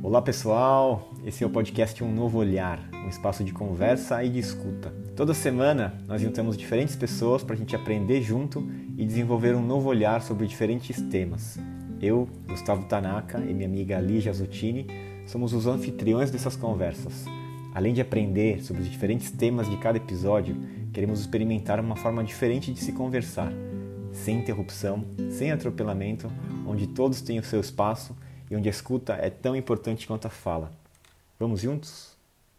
Olá pessoal, esse é o podcast Um Novo Olhar, um espaço de conversa e de escuta. Toda semana nós juntamos diferentes pessoas para a gente aprender junto e desenvolver um novo olhar sobre diferentes temas. Eu, Gustavo Tanaka e minha amiga Lígia Zottini somos os anfitriões dessas conversas. Além de aprender sobre os diferentes temas de cada episódio, queremos experimentar uma forma diferente de se conversar, sem interrupção, sem atropelamento, onde todos têm o seu espaço e onde a escuta é tão importante quanto a fala. Vamos juntos?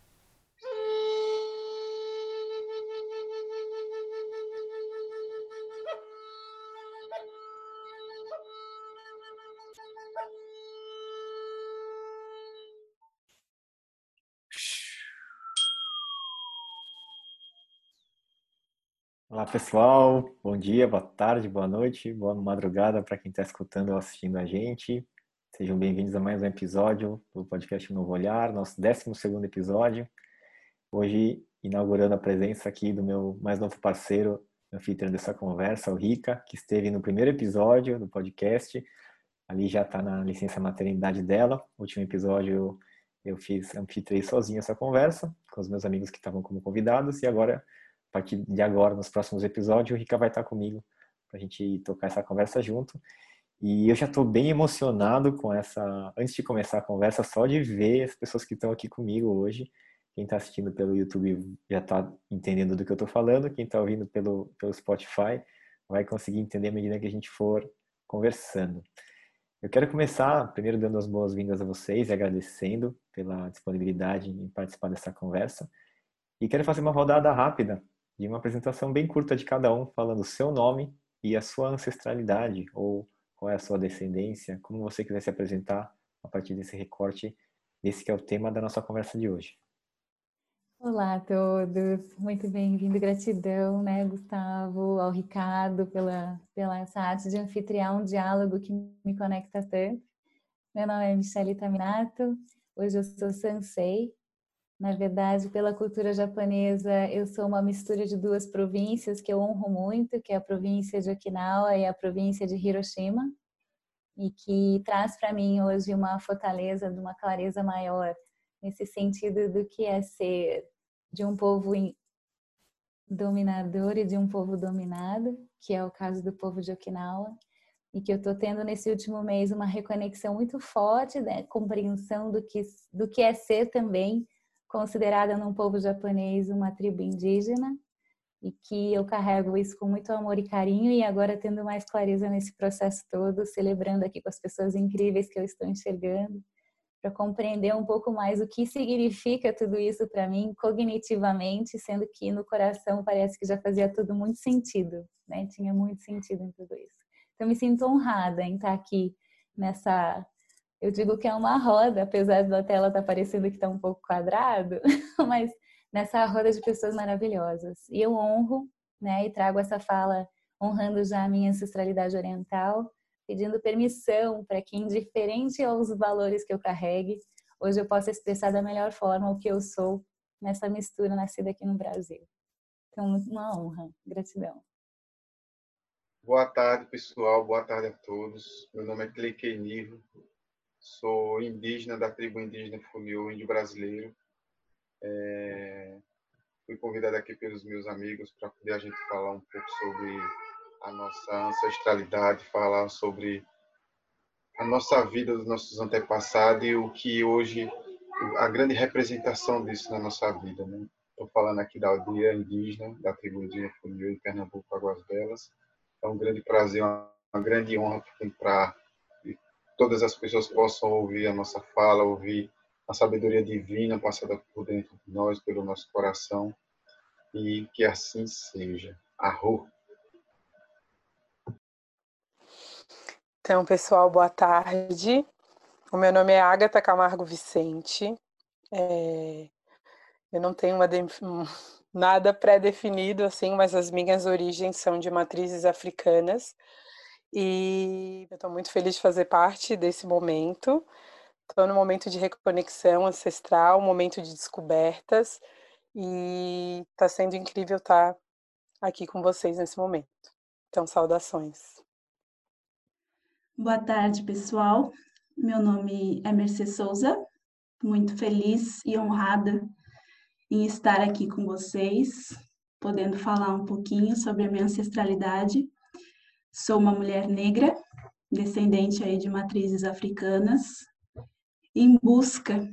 Olá pessoal, bom dia, boa tarde, boa noite, boa madrugada para quem está escutando ou assistindo a gente. Sejam bem-vindos a mais um episódio do podcast Um Novo Olhar, nosso 12º episódio. Hoje, inaugurando a presença aqui do meu mais novo parceiro, anfitrião dessa conversa, o Rica, que esteve no primeiro episódio do podcast. Ali já está na licença maternidade dela. No último episódio eu anfitriei sozinho essa conversa, com os meus amigos que estavam como convidados, e agora, a partir de agora, nos próximos episódios, o Rica vai estar comigo para a gente tocar essa conversa junto. E eu já estou bem emocionado com essa, antes de começar a conversa, só de ver as pessoas que estão aqui comigo hoje. Quem está assistindo pelo YouTube já está entendendo do que eu estou falando, quem está ouvindo pelo Spotify vai conseguir entender à medida que a gente for conversando. Eu quero começar primeiro dando as boas-vindas a vocês e agradecendo pela disponibilidade em participar dessa conversa. E quero fazer uma rodada rápida de uma apresentação bem curta de cada um, falando o seu nome e a sua ancestralidade, ou qual é a sua descendência, como você quiser se apresentar a partir desse recorte, esse que é o tema da nossa conversa de hoje. Olá a todos, muito bem-vindo, gratidão, né, Gustavo, ao Ricardo, pela essa arte de anfitriar um diálogo que me conecta tanto. Meu nome é Michele Taminato, hoje eu sou Sansei. Na verdade, pela cultura japonesa, eu sou uma mistura de duas províncias que eu honro muito, que é a província de Okinawa e a província de Hiroshima, e que traz para mim hoje uma fortaleza, de uma clareza maior, nesse sentido do que é ser de um povo dominador e de um povo dominado, que é o caso do povo de Okinawa, e que eu estou tendo nesse último mês uma reconexão muito forte, né, compreensão do que é ser também considerada num povo japonês uma tribo indígena, e que eu carrego isso com muito amor e carinho, e agora tendo mais clareza nesse processo todo, celebrando aqui com as pessoas incríveis que eu estou enxergando, para compreender um pouco mais o que significa tudo isso para mim cognitivamente, sendo que no coração parece que já fazia tudo muito sentido, né? Tinha muito sentido em tudo isso. Então me sinto honrada em estar aqui nessa, eu digo que é uma roda, apesar da tela estar parecendo que está um pouco quadrado, mas nessa roda de pessoas maravilhosas. E eu honro, né, e trago essa fala honrando já a minha ancestralidade oriental, pedindo permissão para que, indiferente aos valores que eu carregue, hoje eu possa expressar da melhor forma o que eu sou nessa mistura nascida aqui no Brasil. Então, uma honra, gratidão. Boa tarde, pessoal. Boa tarde a todos. Meu nome é Cleiquei Nivo. Sou indígena da tribo indígena Funiô, índio brasileiro. Fui convidado aqui pelos meus amigos para poder a gente falar um pouco sobre a nossa ancestralidade, falar sobre a nossa vida dos nossos antepassados e o que hoje, a grande representação disso na nossa vida, né? Estou falando aqui da aldeia indígena, da tribo indígena Funiô, em Pernambuco, Águas Belas. É um grande prazer, uma grande honra para que todas as pessoas possam ouvir a nossa fala, ouvir a sabedoria divina passada por dentro de nós, pelo nosso coração, e que assim seja. Arro! Então, pessoal, boa tarde. O meu nome é Ágata Camargo Vicente. Eu não tenho nada pré-definido, assim, mas as minhas origens são de matrizes africanas. E eu estou muito feliz de fazer parte desse momento. Estou no momento de reconexão ancestral, momento de descobertas. E está sendo incrível estar aqui com vocês nesse momento. Então, saudações. Boa tarde, pessoal. Meu nome é Mercê Souza, muito feliz e honrada em estar aqui com vocês, podendo falar um pouquinho sobre a minha ancestralidade. Sou uma mulher negra, descendente aí de matrizes africanas, em busca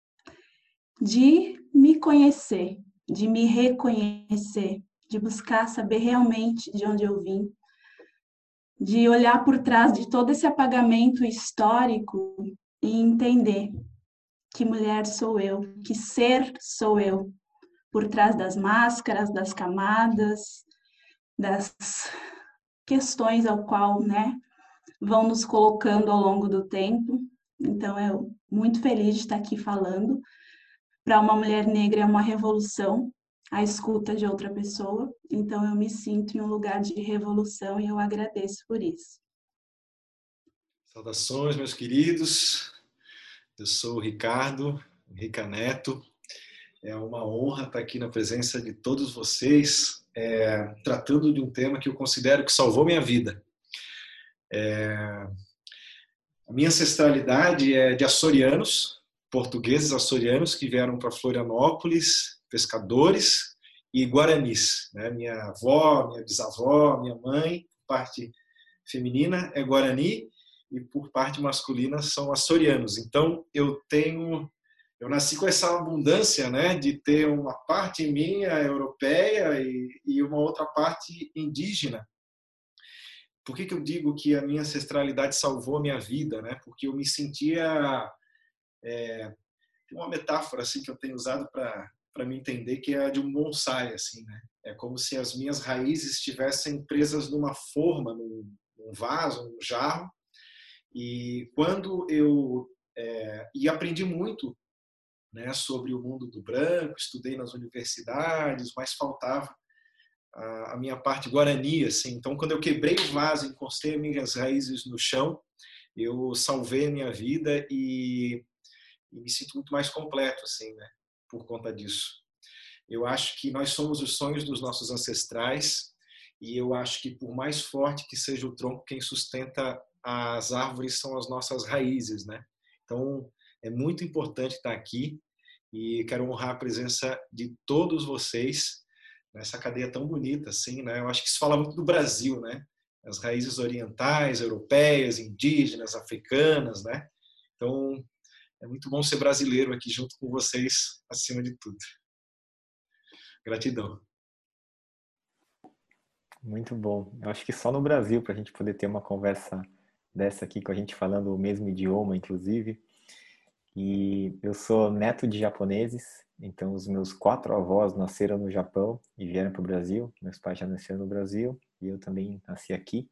de me conhecer, de me reconhecer, de buscar saber realmente de onde eu vim, de olhar por trás de todo esse apagamento histórico e entender que mulher sou eu, que ser sou eu, por trás das máscaras, das camadas, das questões ao qual, né, vão nos colocando ao longo do tempo. Então, eu muito feliz de estar aqui falando. Para uma mulher negra é uma revolução a escuta de outra pessoa, então eu me sinto em um lugar de revolução e eu agradeço por isso. Saudações, meus queridos. Eu sou o Ricardo, Rica Neto. É uma honra estar aqui na presença de todos vocês, tratando de um tema que eu considero que salvou minha vida. A minha ancestralidade é de açorianos, portugueses açorianos que vieram para Florianópolis, pescadores e guaranis, né? Minha avó, minha bisavó, minha mãe, parte feminina é guarani e por parte masculina são açorianos. Então eu nasci com essa abundância, né, de ter uma parte minha europeia e uma outra parte indígena. Por que eu digo que a minha ancestralidade salvou a minha vida, né? Porque eu me sentia... Tem uma metáfora assim, que eu tenho usado para me entender, que é a de um bonsai. Assim, né? É como se as minhas raízes estivessem presas numa forma, num vaso, num jarro. E quando eu... E aprendi muito, né, sobre o mundo do branco, estudei nas universidades, mas faltava a minha parte guarani, assim. Então, quando eu quebrei o vaso, encostei as minhas raízes no chão, eu salvei a minha vida e me sinto muito mais completo, assim, né, por conta disso. Eu acho que nós somos os sonhos dos nossos ancestrais e eu acho que por mais forte que seja o tronco, quem sustenta as árvores são as nossas raízes, né? Então, é muito importante estar aqui e quero honrar a presença de todos vocês nessa cadeia tão bonita, assim, né? Eu acho que isso fala muito do Brasil, né? As raízes orientais, europeias, indígenas, africanas, né? Então, é muito bom ser brasileiro aqui junto com vocês, acima de tudo. Gratidão. Muito bom. Eu acho que só no Brasil, para a gente poder ter uma conversa dessa aqui, com a gente falando o mesmo idioma, inclusive. E eu sou neto de japoneses, então os meus 4 avós nasceram no Japão e vieram para o Brasil. Meus pais já nasceram no Brasil e eu também nasci aqui.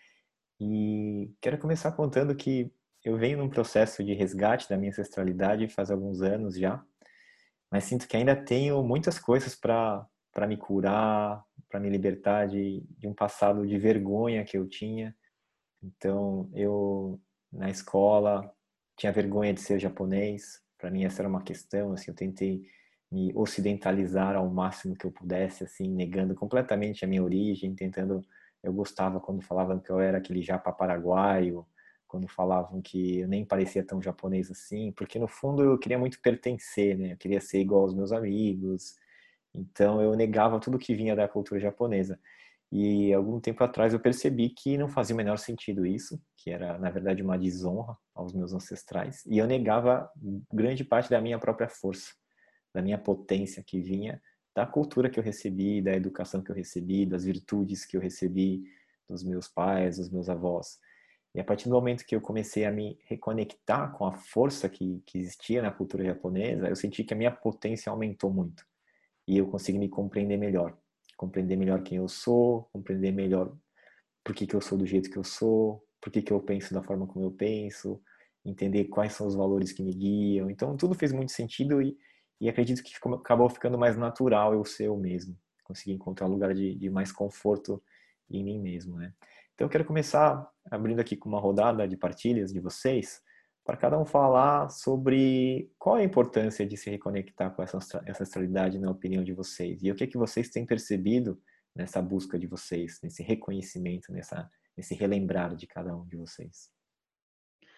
E quero começar contando que eu venho num processo de resgate da minha ancestralidade faz alguns anos já, mas sinto que ainda tenho muitas coisas para me curar, para me libertar de um passado de vergonha que eu tinha. Então, eu na escola tinha vergonha de ser japonês. Para mim essa era uma questão, assim, eu tentei me ocidentalizar ao máximo que eu pudesse, assim, negando completamente a minha origem, eu gostava quando falavam que eu era aquele japa paraguaio, quando falavam que eu nem parecia tão japonês assim, porque no fundo eu queria muito pertencer, né? Eu queria ser igual aos meus amigos. Então eu negava tudo que vinha da cultura japonesa. E algum tempo atrás eu percebi que não fazia o menor sentido isso, que era na verdade uma desonra aos meus ancestrais, e eu negava grande parte da minha própria força, da minha potência que vinha da cultura que eu recebi, da educação que eu recebi, das virtudes que eu recebi dos meus pais, dos meus avós. E a partir do momento que eu comecei a me reconectar com a força que existia na cultura japonesa, eu senti que a minha potência aumentou muito e eu consegui me compreender melhor quem eu sou, compreender melhor por que eu sou do jeito que eu sou, por que eu penso da forma como eu penso, entender quais são os valores que me guiam. Então tudo fez muito sentido e acredito que acabou ficando mais natural eu ser eu mesmo, conseguir encontrar um lugar de mais conforto em mim mesmo, né? Então eu quero começar abrindo aqui com uma rodada de partilhas de vocês, para cada um falar sobre qual é a importância de se reconectar com essa ancestralidade na opinião de vocês. E o que vocês têm percebido nessa busca de vocês, nesse reconhecimento, nesse relembrar de cada um de vocês.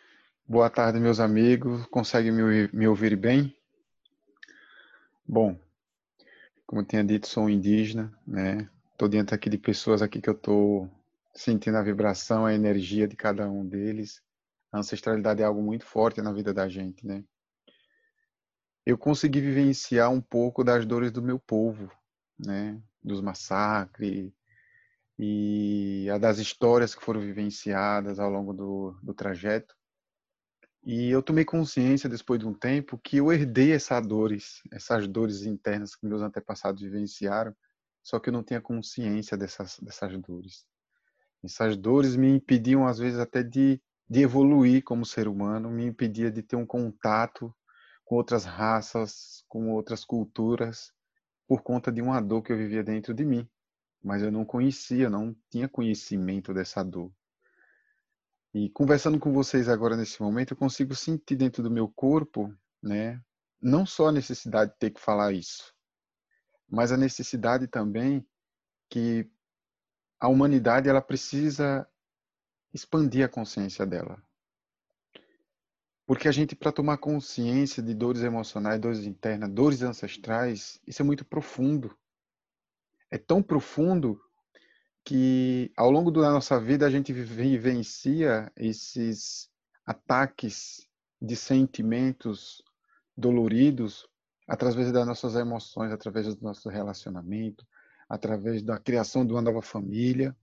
Boa tarde, meus amigos. Conseguem me ouvir bem? Bom, como eu tinha dito, sou um indígena, né? Estou diante aqui de pessoas aqui que eu estou sentindo a vibração, a energia de cada um deles. A ancestralidade é algo muito forte na vida da gente, né? Eu consegui vivenciar um pouco das dores do meu povo, né? Dos massacres e a das histórias que foram vivenciadas ao longo do trajeto. E eu tomei consciência, depois de um tempo, que eu herdei essas dores internas que meus antepassados vivenciaram, só que eu não tinha consciência dessas dores. Essas dores me impediam, às vezes, até de evoluir como ser humano, me impedia de ter um contato com outras raças, com outras culturas, por conta de uma dor que eu vivia dentro de mim. Mas eu não conhecia, não tinha conhecimento dessa dor. E conversando com vocês agora nesse momento, eu consigo sentir dentro do meu corpo, né, não só a necessidade de ter que falar isso, mas a necessidade também que a humanidade ela precisa expandir a consciência dela. Porque a gente, para tomar consciência de dores emocionais, dores internas, dores ancestrais, isso é muito profundo. É tão profundo que ao longo da nossa vida a gente vivencia esses ataques de sentimentos doloridos através das nossas emoções, através do nosso relacionamento, através da criação de uma nova família.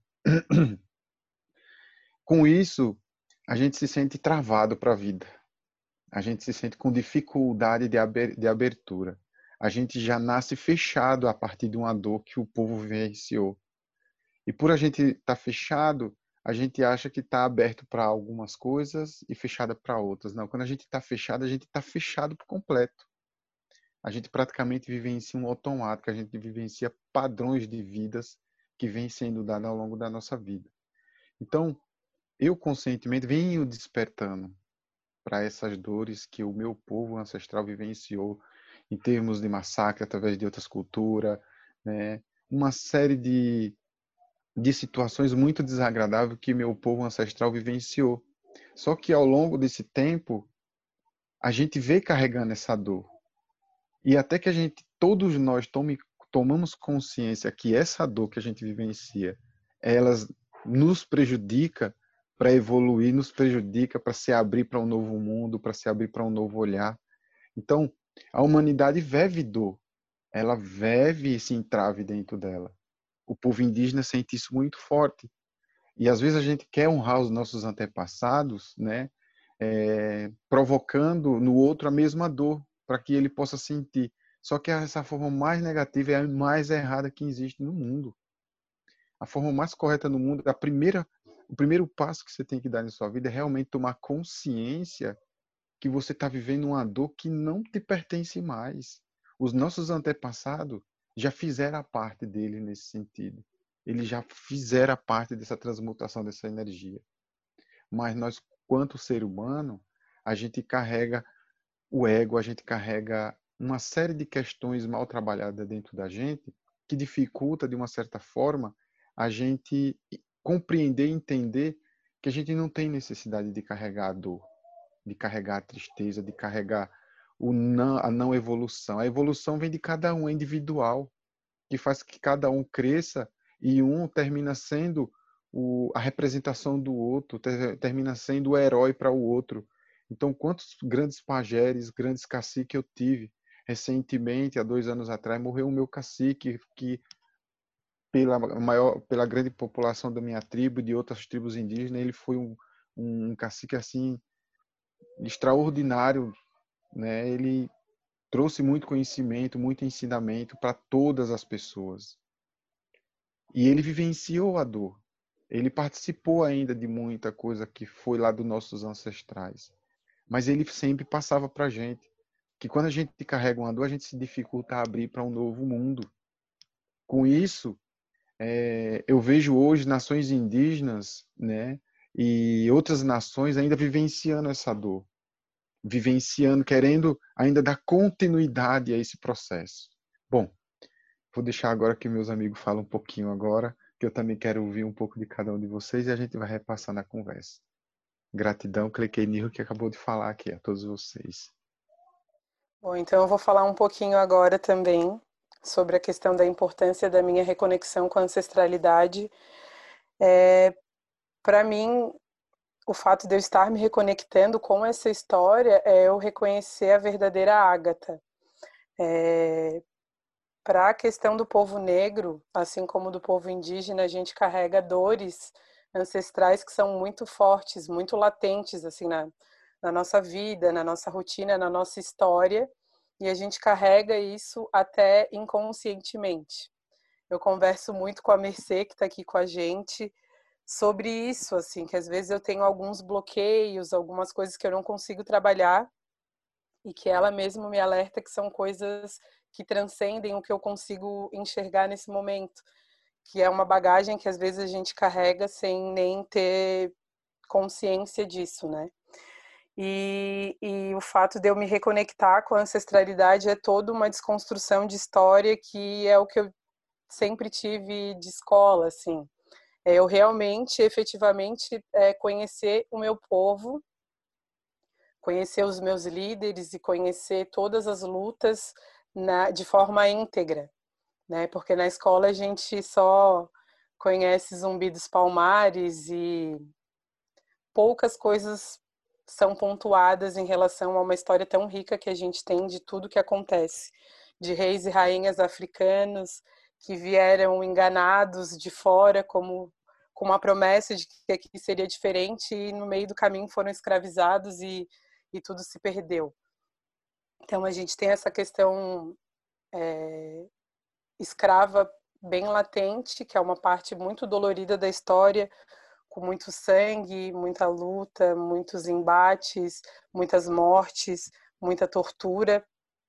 Com isso, a gente se sente travado para a vida. A gente se sente com dificuldade de abertura. A gente já nasce fechado a partir de uma dor que o povo vivenciou. E por a gente estar fechado, a gente acha que está aberto para algumas coisas e fechado para outras. Não, quando a gente está fechado, a gente está fechado por completo. A gente praticamente vivencia um automático, a gente vivencia padrões de vidas que vêm sendo dados ao longo da nossa vida. Então, eu conscientemente venho despertando para essas dores que o meu povo ancestral vivenciou em termos de massacre através de outras culturas, né? Uma série de situações muito desagradáveis que meu povo ancestral vivenciou. Só que ao longo desse tempo, a gente vê carregando essa dor. E até que todos nós tomamos consciência que essa dor que a gente vivencia, elas nos prejudica para evoluir, nos prejudica para se abrir para um novo mundo, para se abrir para um novo olhar. Então, a humanidade vive dor. Ela vive esse entrave dentro dela. O povo indígena sente isso muito forte. E às vezes a gente quer honrar os nossos antepassados, né? Provocando no outro a mesma dor, para que ele possa sentir. Só que essa forma mais negativa é a mais errada que existe no mundo. A forma mais correta no mundo, o primeiro passo que você tem que dar na sua vida é realmente tomar consciência que você está vivendo uma dor que não te pertence mais. Os nossos antepassados já fizeram a parte dele nesse sentido. Eles já fizeram a parte dessa transmutação dessa energia. Mas nós, quanto ser humano, a gente carrega o ego, a gente carrega uma série de questões mal trabalhadas dentro da gente que dificulta, de uma certa forma, a gente compreender e entender que a gente não tem necessidade de carregar a dor, de carregar a tristeza, de carregar a não evolução. A evolução vem de cada um, é individual, que faz que cada um cresça e um termina sendo a representação do outro, termina sendo o herói para o outro. Então, quantos grandes pajés, grandes caciques eu tive? Recentemente, há 2 anos atrás, morreu o meu cacique, que pela grande população da minha tribo e de outras tribos indígenas, ele foi um cacique assim extraordinário, né? Ele trouxe muito conhecimento, muito ensinamento para todas as pessoas. E ele vivenciou a dor. Ele participou ainda de muita coisa que foi lá dos nossos ancestrais. Mas ele sempre passava para a gente que quando a gente carrega uma dor, a gente se dificulta a abrir para um novo mundo. Com isso, eu vejo hoje nações indígenas, né, e outras nações ainda vivenciando essa dor, vivenciando, querendo ainda dar continuidade a esse processo. Bom, vou deixar agora que meus amigos falem um pouquinho agora, que eu também quero ouvir um pouco de cada um de vocês e a gente vai repassando a conversa. Gratidão, cliquei nisso que acabou de falar aqui a todos vocês. Bom, então eu vou falar um pouquinho agora também sobre a questão da importância da minha reconexão com a ancestralidade. Para mim, o fato de eu estar me reconectando com essa história é eu reconhecer a verdadeira Ágata. Para a questão do povo negro, assim como do povo indígena, a gente carrega dores ancestrais que são muito fortes, muito latentes assim na nossa vida, na nossa rotina, na nossa história, e a gente carrega isso até inconscientemente. Eu converso muito com a Mercê, que está aqui com a gente, sobre isso, assim, que às vezes eu tenho alguns bloqueios, algumas coisas que eu não consigo trabalhar, e que ela mesma me alerta que são coisas que transcendem o que eu consigo enxergar nesse momento, que é uma bagagem que às vezes a gente carrega sem nem ter consciência disso, né? E o fato de eu me reconectar com a ancestralidade é toda uma desconstrução de história que é o que eu sempre tive de escola, assim. Eu realmente, efetivamente, conhecer o meu povo, conhecer os meus líderes e conhecer todas as lutas de forma íntegra, né? Porque na escola a gente só conhece Zumbi dos Palmares e poucas coisas são pontuadas em relação a uma história tão rica que a gente tem de tudo que acontece, de reis e rainhas africanos que vieram enganados de fora como com uma promessa de que aqui seria diferente e no meio do caminho foram escravizados e tudo se perdeu. Então a gente tem essa questão escrava bem latente, que é uma parte muito dolorida da história, com muito sangue, muita luta, muitos embates, muitas mortes, muita tortura.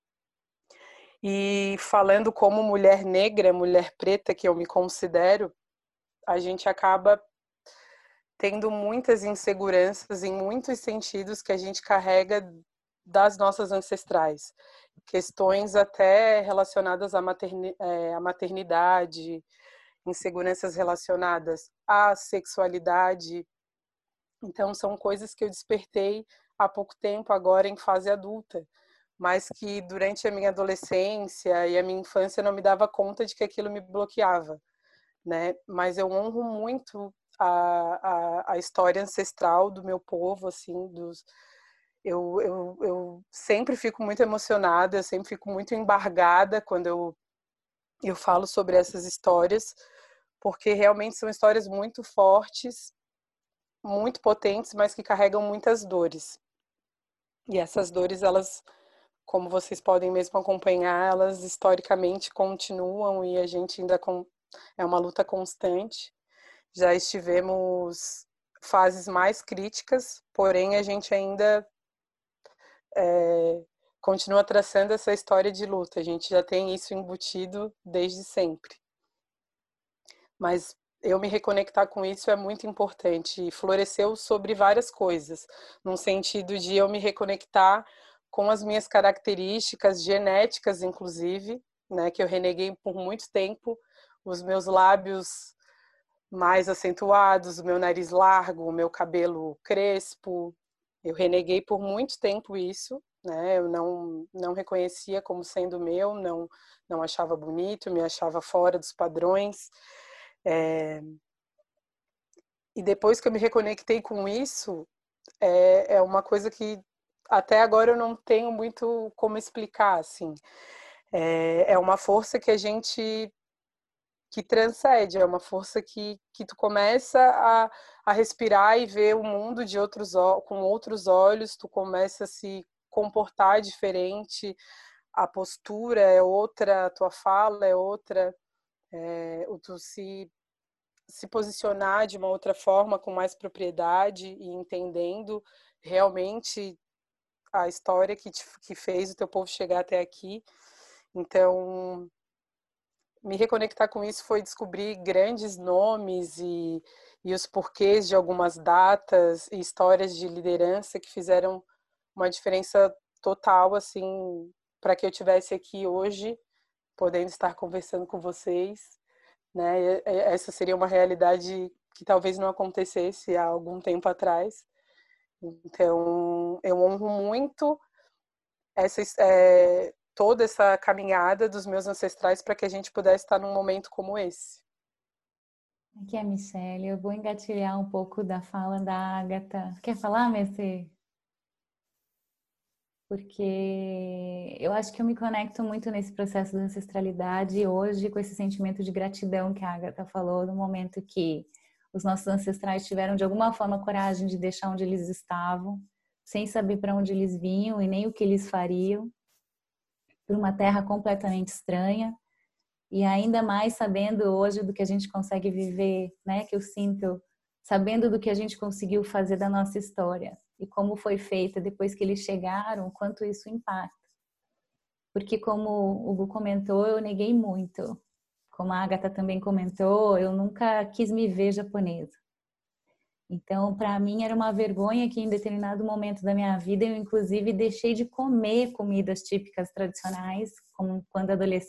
E falando como mulher negra, mulher preta, que eu me considero, a gente acaba tendo muitas inseguranças em muitos sentidos que a gente carrega das nossas ancestrais. Questões até relacionadas à maternidade, inseguranças relacionadas à sexualidade. Então, são coisas que eu despertei há pouco tempo, agora em fase adulta, mas que durante a minha adolescência e a minha infância não me dava conta de que aquilo me bloqueava, né? Mas eu honro muito a história ancestral do meu povo, assim, eu sempre fico muito emocionada, eu sempre fico muito embargada quando eu falo sobre essas histórias, porque realmente são histórias muito fortes, muito potentes, mas que carregam muitas dores. E essas dores, elas, como vocês podem mesmo acompanhar, elas historicamente continuam e a gente ainda é uma luta constante. Já estivemos fases mais críticas, porém a gente ainda continua traçando essa história de luta. A gente já tem isso embutido desde sempre. Mas eu me reconectar com isso é muito importante e floresceu sobre várias coisas, no sentido de eu me reconectar com as minhas características genéticas, inclusive, né, que eu reneguei por muito tempo, os meus lábios mais acentuados, o meu nariz largo, o meu cabelo crespo. Eu reneguei por muito tempo isso, né? Eu não reconhecia como sendo meu, não achava bonito, me achava fora dos padrões. E depois que eu me reconectei com isso, é uma coisa que até agora eu não tenho muito como explicar, assim. É uma força que a gente que transcende, é uma força que tu começa a respirar e ver o mundo de com outros olhos, tu começa a se comportar diferente, a postura é outra, a tua fala é outra, tu se posicionar de uma outra forma, com mais propriedade e entendendo realmente a história que fez o teu povo chegar até aqui. Então, me reconectar com isso foi descobrir grandes nomes e os porquês de algumas datas e histórias de liderança que fizeram uma diferença total, assim, para que eu estivesse aqui hoje, podendo estar conversando com vocês, né? Essa seria uma realidade que talvez não acontecesse há algum tempo atrás. Então, eu honro muito toda essa caminhada dos meus ancestrais para que a gente pudesse estar num momento como esse. Aqui é a Michelle. Eu vou engatilhar um pouco da fala da Ágata. Quer falar, Messi? Porque eu acho que eu me conecto muito nesse processo da ancestralidade hoje com esse sentimento de gratidão que a Ágata falou, no momento que os nossos ancestrais tiveram de alguma forma coragem de deixar onde eles estavam, sem saber para onde eles vinham e nem o que eles fariam, por uma terra completamente estranha, e ainda mais sabendo hoje do que a gente consegue viver, né, que eu sinto, sabendo do que a gente conseguiu fazer da nossa história e como foi feita depois que eles chegaram, quanto isso impacta. Porque como o Hugo comentou, eu neguei muito. Como a Agatha também comentou, eu nunca quis me ver japonesa. Então, para mim era uma vergonha que em determinado momento da minha vida eu inclusive deixei de comer comidas típicas tradicionais, como quando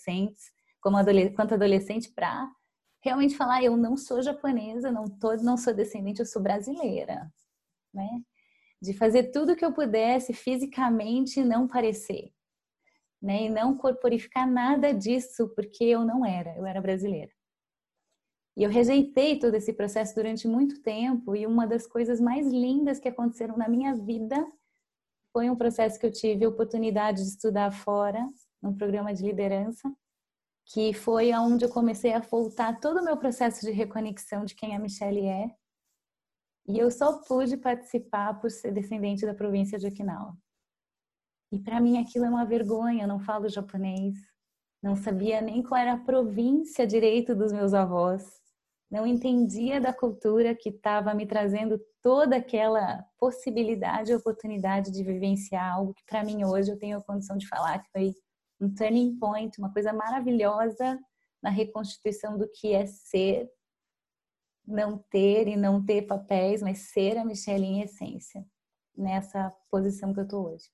quanto adolescente, para realmente falar, eu não sou japonesa, não sou descendente, eu sou brasileira, né? De fazer tudo o que eu pudesse fisicamente não parecer, né? E não corporificar nada disso, porque eu era brasileira. E eu rejeitei todo esse processo durante muito tempo, e uma das coisas mais lindas que aconteceram na minha vida foi um processo que eu tive a oportunidade de estudar fora, num programa de liderança, que foi onde eu comecei a voltar todo o meu processo de reconexão de quem a Michelle é. E eu só pude participar por ser descendente da província de Okinawa. E para mim aquilo é uma vergonha, eu não falo japonês, não sabia nem qual era a província direito dos meus avós, não entendia da cultura que estava me trazendo toda aquela possibilidade e oportunidade de vivenciar algo que para mim hoje eu tenho a condição de falar que foi um turning point, uma coisa maravilhosa na reconstituição do que é ser, não ter e não ter papéis, mas ser a Michelle em essência, nessa posição que eu estou hoje.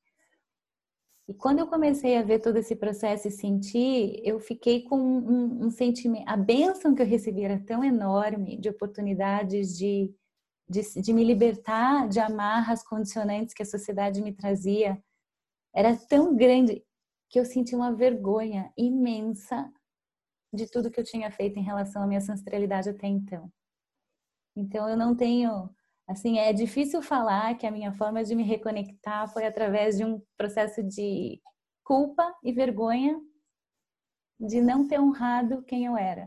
E quando eu comecei a ver todo esse processo e sentir, eu fiquei com um sentimento, a bênção que eu recebi era tão enorme, de oportunidades de me libertar de amarras condicionantes que a sociedade me trazia, era tão grande que eu senti uma vergonha imensa de tudo que eu tinha feito em relação à minha ancestralidade até então. Então eu não tenho, assim, é difícil falar que a minha forma de me reconectar foi através de um processo de culpa e vergonha de não ter honrado quem eu era.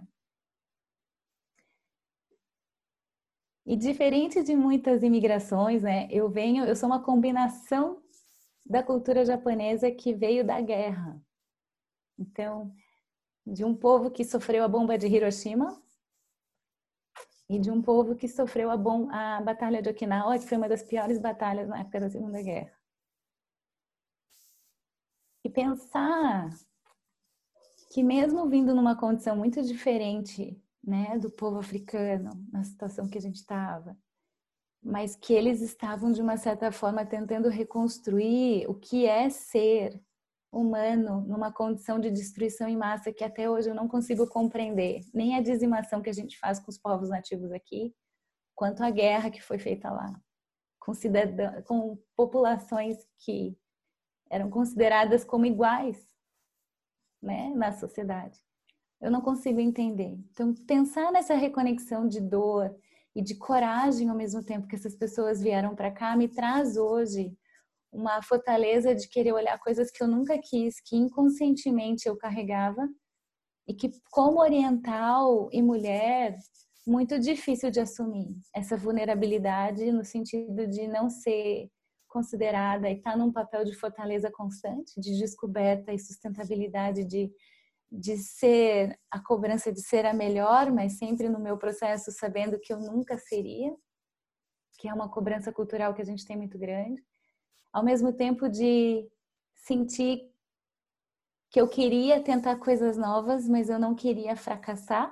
E diferente de muitas imigrações, né, eu sou uma combinação da cultura japonesa que veio da guerra. Então, de um povo que sofreu a bomba de Hiroshima e de um povo que sofreu a Batalha de Okinawa, que foi uma das piores batalhas na época da Segunda Guerra. E pensar que mesmo vindo numa condição muito diferente, né, do povo africano, na situação que a gente estava, mas que eles estavam, de uma certa forma, tentando reconstruir o que é ser humano numa condição de destruição em massa que até hoje eu não consigo compreender, nem a dizimação que a gente faz com os povos nativos aqui, quanto a guerra que foi feita lá, com populações que eram consideradas como iguais, né, na sociedade. Eu não consigo entender. Então, pensar nessa reconexão de dor e de coragem ao mesmo tempo que essas pessoas vieram para cá me traz hoje uma fortaleza de querer olhar coisas que eu nunca quis, que inconscientemente eu carregava e que, como oriental e mulher, muito difícil de assumir essa vulnerabilidade no sentido de não ser considerada e estar num papel de fortaleza constante, de descoberta e sustentabilidade, de ser a cobrança de ser a melhor, mas sempre no meu processo sabendo que eu nunca seria, que é uma cobrança cultural que a gente tem muito grande. Ao mesmo tempo de sentir que eu queria tentar coisas novas, mas eu não queria fracassar,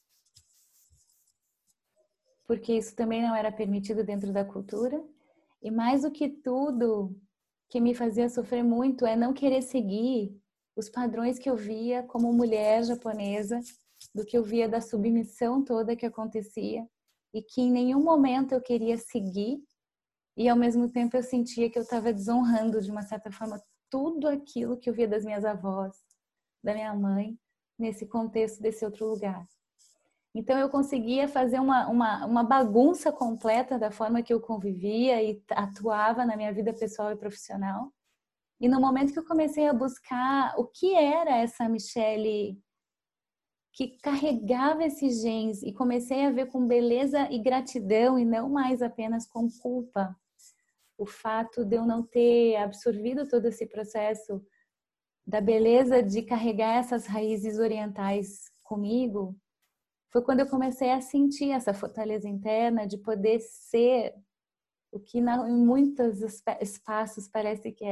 porque isso também não era permitido dentro da cultura. E mais do que tudo, que me fazia sofrer muito é não querer seguir os padrões que eu via como mulher japonesa, do que eu via da submissão toda que acontecia, e que em nenhum momento eu queria seguir E ao mesmo tempo eu sentia que eu estava desonrando, de uma certa forma, tudo aquilo que eu via das minhas avós, da minha mãe, nesse contexto desse outro lugar. Então eu conseguia fazer uma bagunça completa da forma que eu convivia e atuava na minha vida pessoal e profissional. E no momento que eu comecei a buscar o que era essa Michele que carregava esses genes, e comecei a ver com beleza e gratidão e não mais apenas com culpa o fato de eu não ter absorvido todo esse processo da beleza de carregar essas raízes orientais comigo, foi quando eu comecei a sentir essa fortaleza interna de poder ser o que em muitos espaços parece que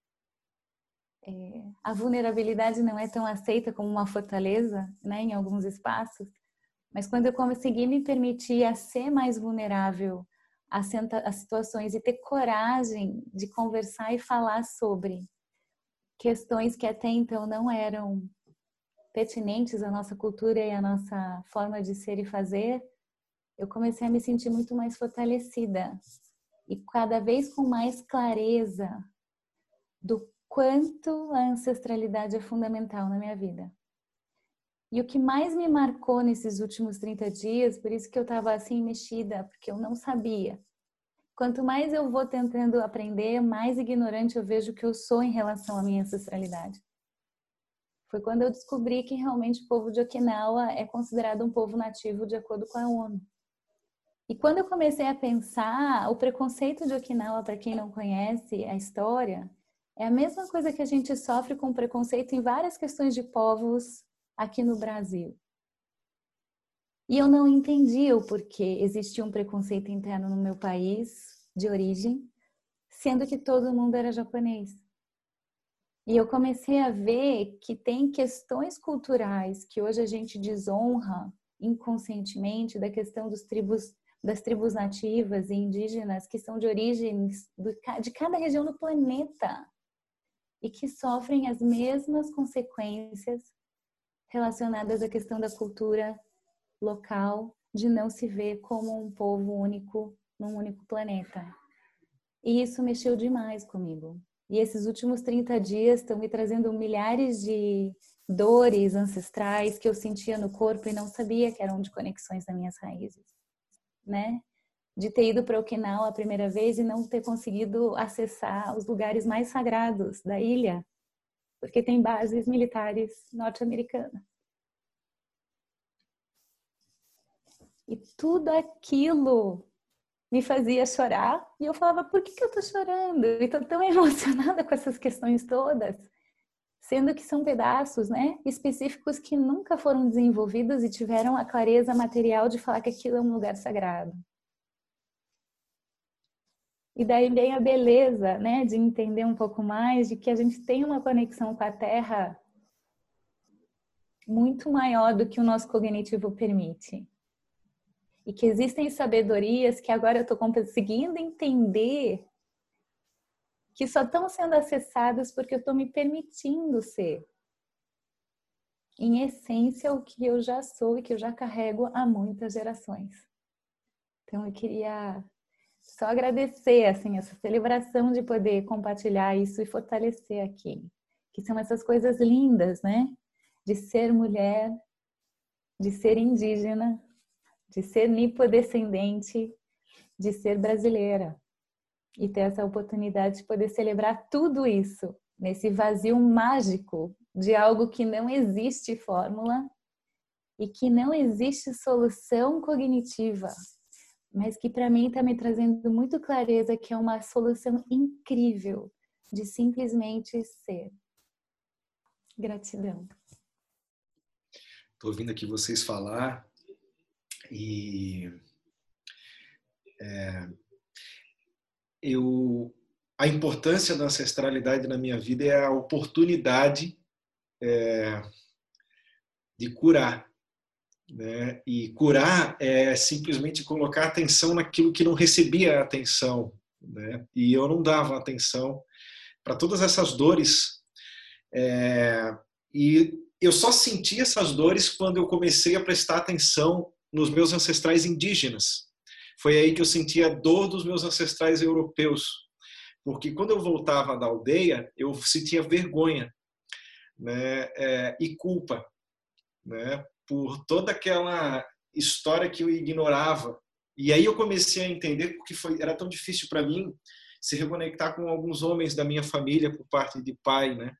a vulnerabilidade não é tão aceita como uma fortaleza, né, em alguns espaços. Mas quando eu consegui me permitir a ser mais vulnerável a situações e ter coragem de conversar e falar sobre questões que até então não eram pertinentes à nossa cultura e à nossa forma de ser e fazer, eu comecei a me sentir muito mais fortalecida e cada vez com mais clareza do quanto a ancestralidade é fundamental na minha vida. E o que mais me marcou nesses últimos 30 dias, por isso que eu estava assim mexida, porque eu não sabia. Quanto mais eu vou tentando aprender, mais ignorante eu vejo que eu sou em relação à minha ancestralidade. Foi quando eu descobri que realmente o povo de Okinawa é considerado um povo nativo de acordo com a ONU. E quando eu comecei a pensar, o preconceito de Okinawa, para quem não conhece a história, é a mesma coisa que a gente sofre com preconceito em várias questões de povos aqui no Brasil. E eu não entendia o porquê existia um preconceito interno no meu país de origem, sendo que todo mundo era japonês. E eu comecei a ver que tem questões culturais que hoje a gente desonra inconscientemente, da questão das tribos nativas e indígenas que são de origens de cada região do planeta e que sofrem as mesmas consequências relacionadas à questão da cultura local, de não se ver como um povo único num único planeta. E isso mexeu demais comigo. E esses últimos 30 dias estão me trazendo milhares de dores ancestrais que eu sentia no corpo e não sabia que eram de conexões das minhas raízes, né? De ter ido para Okinawa a primeira vez e não ter conseguido acessar os lugares mais sagrados da ilha, porque tem bases militares norte-americanas. E tudo aquilo me fazia chorar e eu falava, por que eu tô chorando? E tô tão emocionada com essas questões todas, sendo que são pedaços, né, específicos que nunca foram desenvolvidos e tiveram a clareza material de falar que aquilo é um lugar sagrado. E daí vem a beleza, né, de entender um pouco mais de que a gente tem uma conexão com a Terra muito maior do que o nosso cognitivo permite. E que existem sabedorias que agora eu estou conseguindo entender que só estão sendo acessadas porque eu estou me permitindo ser, em essência, o que eu já sou e que eu já carrego há muitas gerações. Então eu queria só agradecer assim, essa celebração de poder compartilhar isso e fortalecer aqui. Que são essas coisas lindas, né? De ser mulher, de ser indígena, de ser nipodescendente, de ser brasileira. E ter essa oportunidade de poder celebrar tudo isso nesse vazio mágico de algo que não existe fórmula e que não existe solução cognitiva, mas que para mim está me trazendo muito clareza que é uma solução incrível de simplesmente ser. Gratidão. Estou ouvindo aqui vocês falar e a importância da ancestralidade na minha vida é a oportunidade de curar, né? E curar é simplesmente colocar atenção naquilo que não recebia atenção, né? E eu não dava atenção para todas essas dores, e eu só senti essas dores quando eu comecei a prestar atenção nos meus ancestrais indígenas. foi aí que eu senti a dor dos meus ancestrais europeus, porque quando eu voltava da aldeia, eu sentia vergonha, né, e culpa, né, por toda aquela história que eu ignorava. E aí eu comecei a entender porque era tão difícil para mim se reconectar com alguns homens da minha família por parte de pai, né?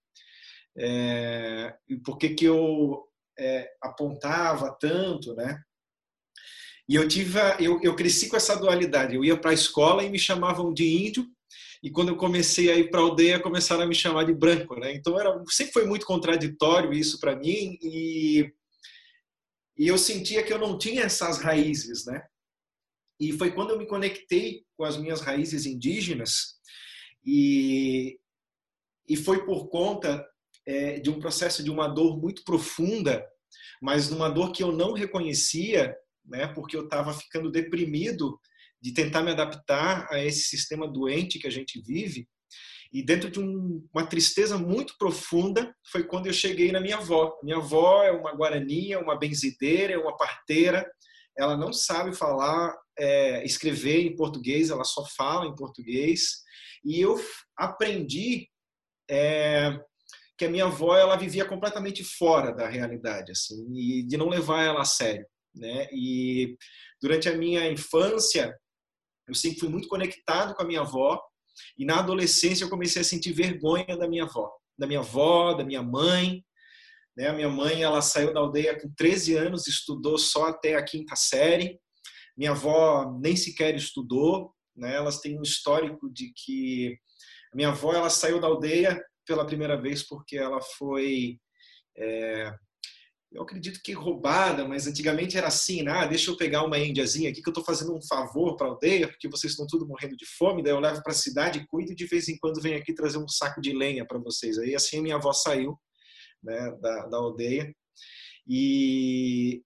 E por que eu apontava tanto, né? E eu cresci com essa dualidade. Eu ia para a escola e me chamavam de índio, e quando eu comecei a ir para a aldeia, começaram a me chamar de branco, né? Então sempre foi muito contraditório isso para mim, e eu sentia que eu não tinha essas raízes, né? E foi quando eu me conectei com as minhas raízes indígenas, e foi por conta de um processo de uma dor muito profunda, mas numa dor que eu não reconhecia, né, porque eu estava ficando deprimido de tentar me adaptar a esse sistema doente que a gente vive. E dentro de uma tristeza muito profunda foi quando eu cheguei na minha avó. Minha avó é uma guarani, é uma benzideira, é uma parteira. Ela não sabe falar, escrever em português, ela só fala em português. E eu aprendi que a minha avó, ela vivia completamente fora da realidade, assim, e de não levar ela a sério, né? E durante a minha infância, eu sempre fui muito conectado com a minha avó, e na adolescência eu comecei a sentir vergonha da minha avó, da minha mãe, né? A minha mãe, ela saiu da aldeia com 13 anos, estudou só até a 5ª série. Minha avó nem sequer estudou, né? Elas têm um histórico de que a minha avó, ela saiu da aldeia pela primeira vez porque ela foi, eu acredito que roubada, mas antigamente era assim, né? Deixa eu pegar uma índiazinha aqui que eu estou fazendo um favor para a aldeia, porque vocês estão tudo morrendo de fome, daí eu levo para a cidade, cuido e de vez em quando venho aqui trazer um saco de lenha para vocês. Aí assim minha avó saiu, né, da aldeia, e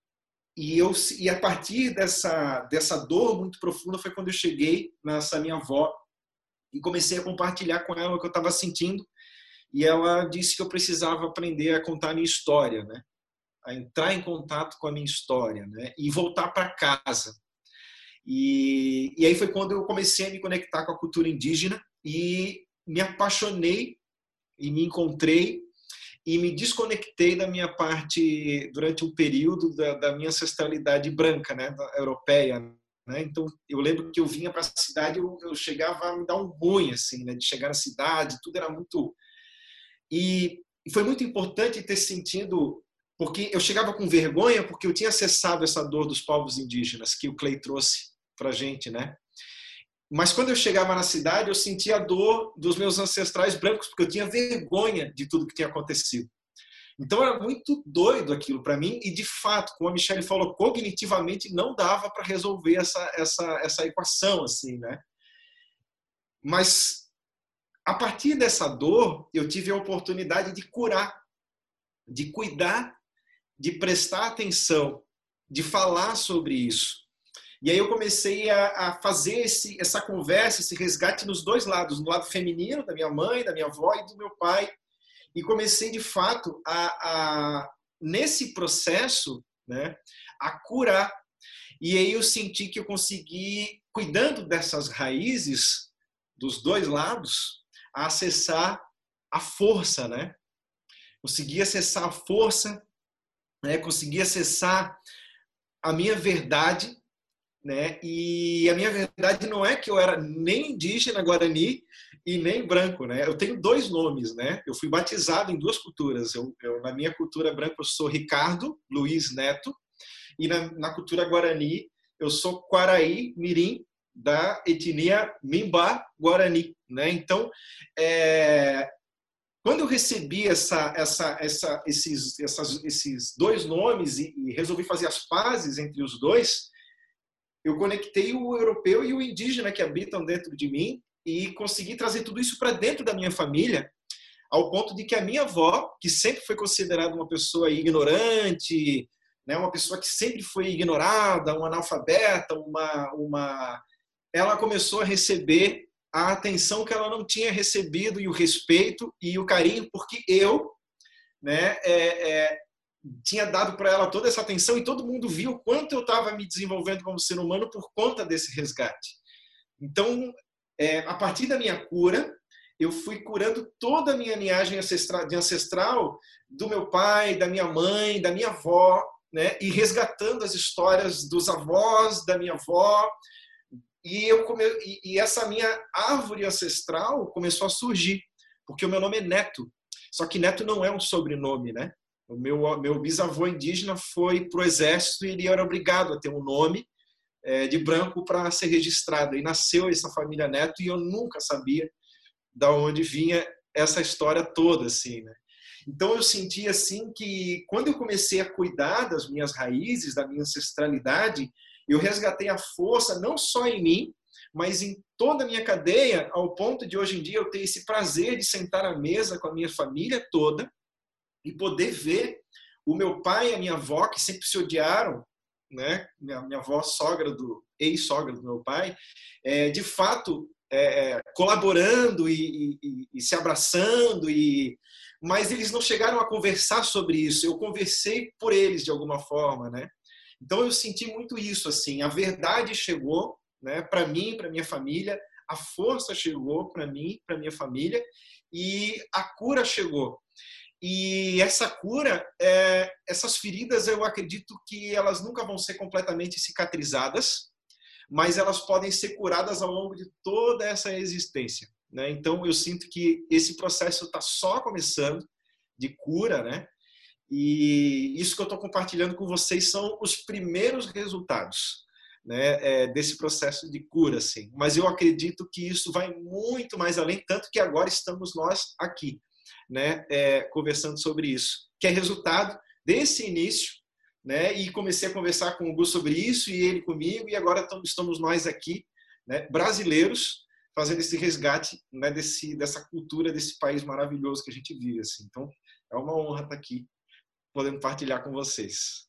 a partir dessa dor muito profunda foi quando eu cheguei nessa minha avó e comecei a compartilhar com ela o que eu estava sentindo. E ela disse que eu precisava aprender a contar a minha história, né? A entrar em contato com a minha história, né? E voltar para casa. E aí foi quando eu comecei a me conectar com a cultura indígena e me apaixonei e me encontrei e me desconectei da minha parte durante um período da minha ancestralidade branca, né? Europeia, né? Então eu lembro que eu vinha para a cidade, eu chegava a me dar um ruim, assim, né? De chegar na cidade, tudo era muito... E foi muito importante ter sentido, porque eu chegava com vergonha, porque eu tinha acessado essa dor dos povos indígenas que o Clay trouxe para a gente, né? Mas quando eu chegava na cidade, eu sentia a dor dos meus ancestrais brancos, porque eu tinha vergonha de tudo que tinha acontecido. Então era muito doido aquilo para mim, e de fato, como a Michelle falou, cognitivamente não dava para resolver essa equação, assim, né? Mas a partir dessa dor, eu tive a oportunidade de curar, de cuidar, de prestar atenção, de falar sobre isso. E aí eu comecei a fazer essa conversa, esse resgate nos dois lados, no lado feminino, da minha mãe, da minha avó e do meu pai. E comecei, de fato, nesse processo, né, a curar. E aí eu senti que eu consegui, cuidando dessas raízes, dos dois lados, a acessar a força, né? Consegui acessar a força, né? Consegui acessar a minha verdade, né? E a minha verdade não é que eu era nem indígena guarani e nem branco, né? Eu tenho 2 nomes, né? Eu fui batizado em 2 culturas. Na minha cultura branca eu sou Ricardo Luiz Neto, e na cultura guarani eu sou Quaraí Mirim, da etnia Mimbá Guarani, né? Então, quando eu recebi esses 2 nomes e resolvi fazer as pazes entre os dois, eu conectei o europeu e o indígena que habitam dentro de mim e consegui trazer tudo isso para dentro da minha família, ao ponto de que a minha avó, que sempre foi considerada uma pessoa ignorante, né, uma pessoa que sempre foi ignorada, uma analfabeta, ela começou a receber a atenção que ela não tinha recebido, e o respeito e o carinho, porque eu, né, tinha dado para ela toda essa atenção e todo mundo viu o quanto eu estava me desenvolvendo como ser humano por conta desse resgate. Então, a partir da minha cura, eu fui curando toda a minha linhagem ancestral do meu pai, da minha mãe, da minha avó, né? E resgatando as histórias dos avós, da minha avó. E essa minha árvore ancestral começou a surgir, porque o meu nome é Neto. Só que Neto não é um sobrenome, né? O meu bisavô indígena foi para o exército e ele era obrigado a ter um nome de branco para ser registrado. E nasceu essa família Neto e eu nunca sabia de onde vinha essa história toda, assim, né? Então eu senti assim que quando eu comecei a cuidar das minhas raízes, da minha ancestralidade, eu resgatei a força não só em mim, mas em toda a minha cadeia, ao ponto de hoje em dia eu ter esse prazer de sentar à mesa com a minha família toda e poder ver o meu pai e a minha avó, que sempre se odiaram, né? Minha avó, ex-sogra do meu pai, de fato colaborando e se abraçando, mas eles não chegaram a conversar sobre isso. Eu conversei por eles de alguma forma, né? Então eu senti muito isso, assim, a verdade chegou, né, para mim, para minha família, a força chegou para mim, para minha família, e a cura chegou. E essa cura, essas feridas, eu acredito que elas nunca vão ser completamente cicatrizadas, mas elas podem ser curadas ao longo de toda essa existência, né? Então eu sinto que esse processo está só começando de cura, né? E isso que eu estou compartilhando com vocês são os primeiros resultados, né, desse processo de cura, assim. Mas eu acredito que isso vai muito mais além, tanto que agora estamos nós aqui, né, conversando sobre isso, que é resultado desse início, né, e comecei a conversar com o Gu sobre isso e ele comigo, e agora estamos nós aqui, né, brasileiros, fazendo esse resgate, né, dessa cultura, desse país maravilhoso que a gente vive, assim. Então, é uma honra estar aqui, podendo partilhar com vocês.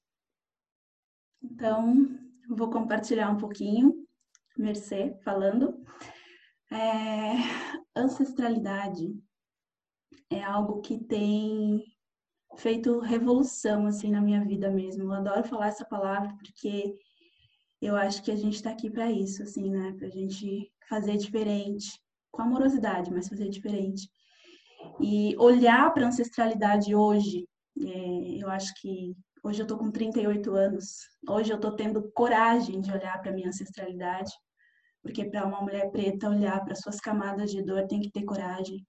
Então, vou compartilhar um pouquinho, Mercê falando. Ancestralidade é algo que tem feito revolução assim na minha vida mesmo. Eu adoro falar essa palavra porque eu acho que a gente está aqui para isso, assim, né? Para a gente fazer diferente, com amorosidade, mas fazer diferente. E olhar para a ancestralidade hoje, eu acho que hoje eu tô com 38 anos. Hoje eu tô tendo coragem de olhar para minha ancestralidade, porque para uma mulher preta olhar para suas camadas de dor tem que ter coragem.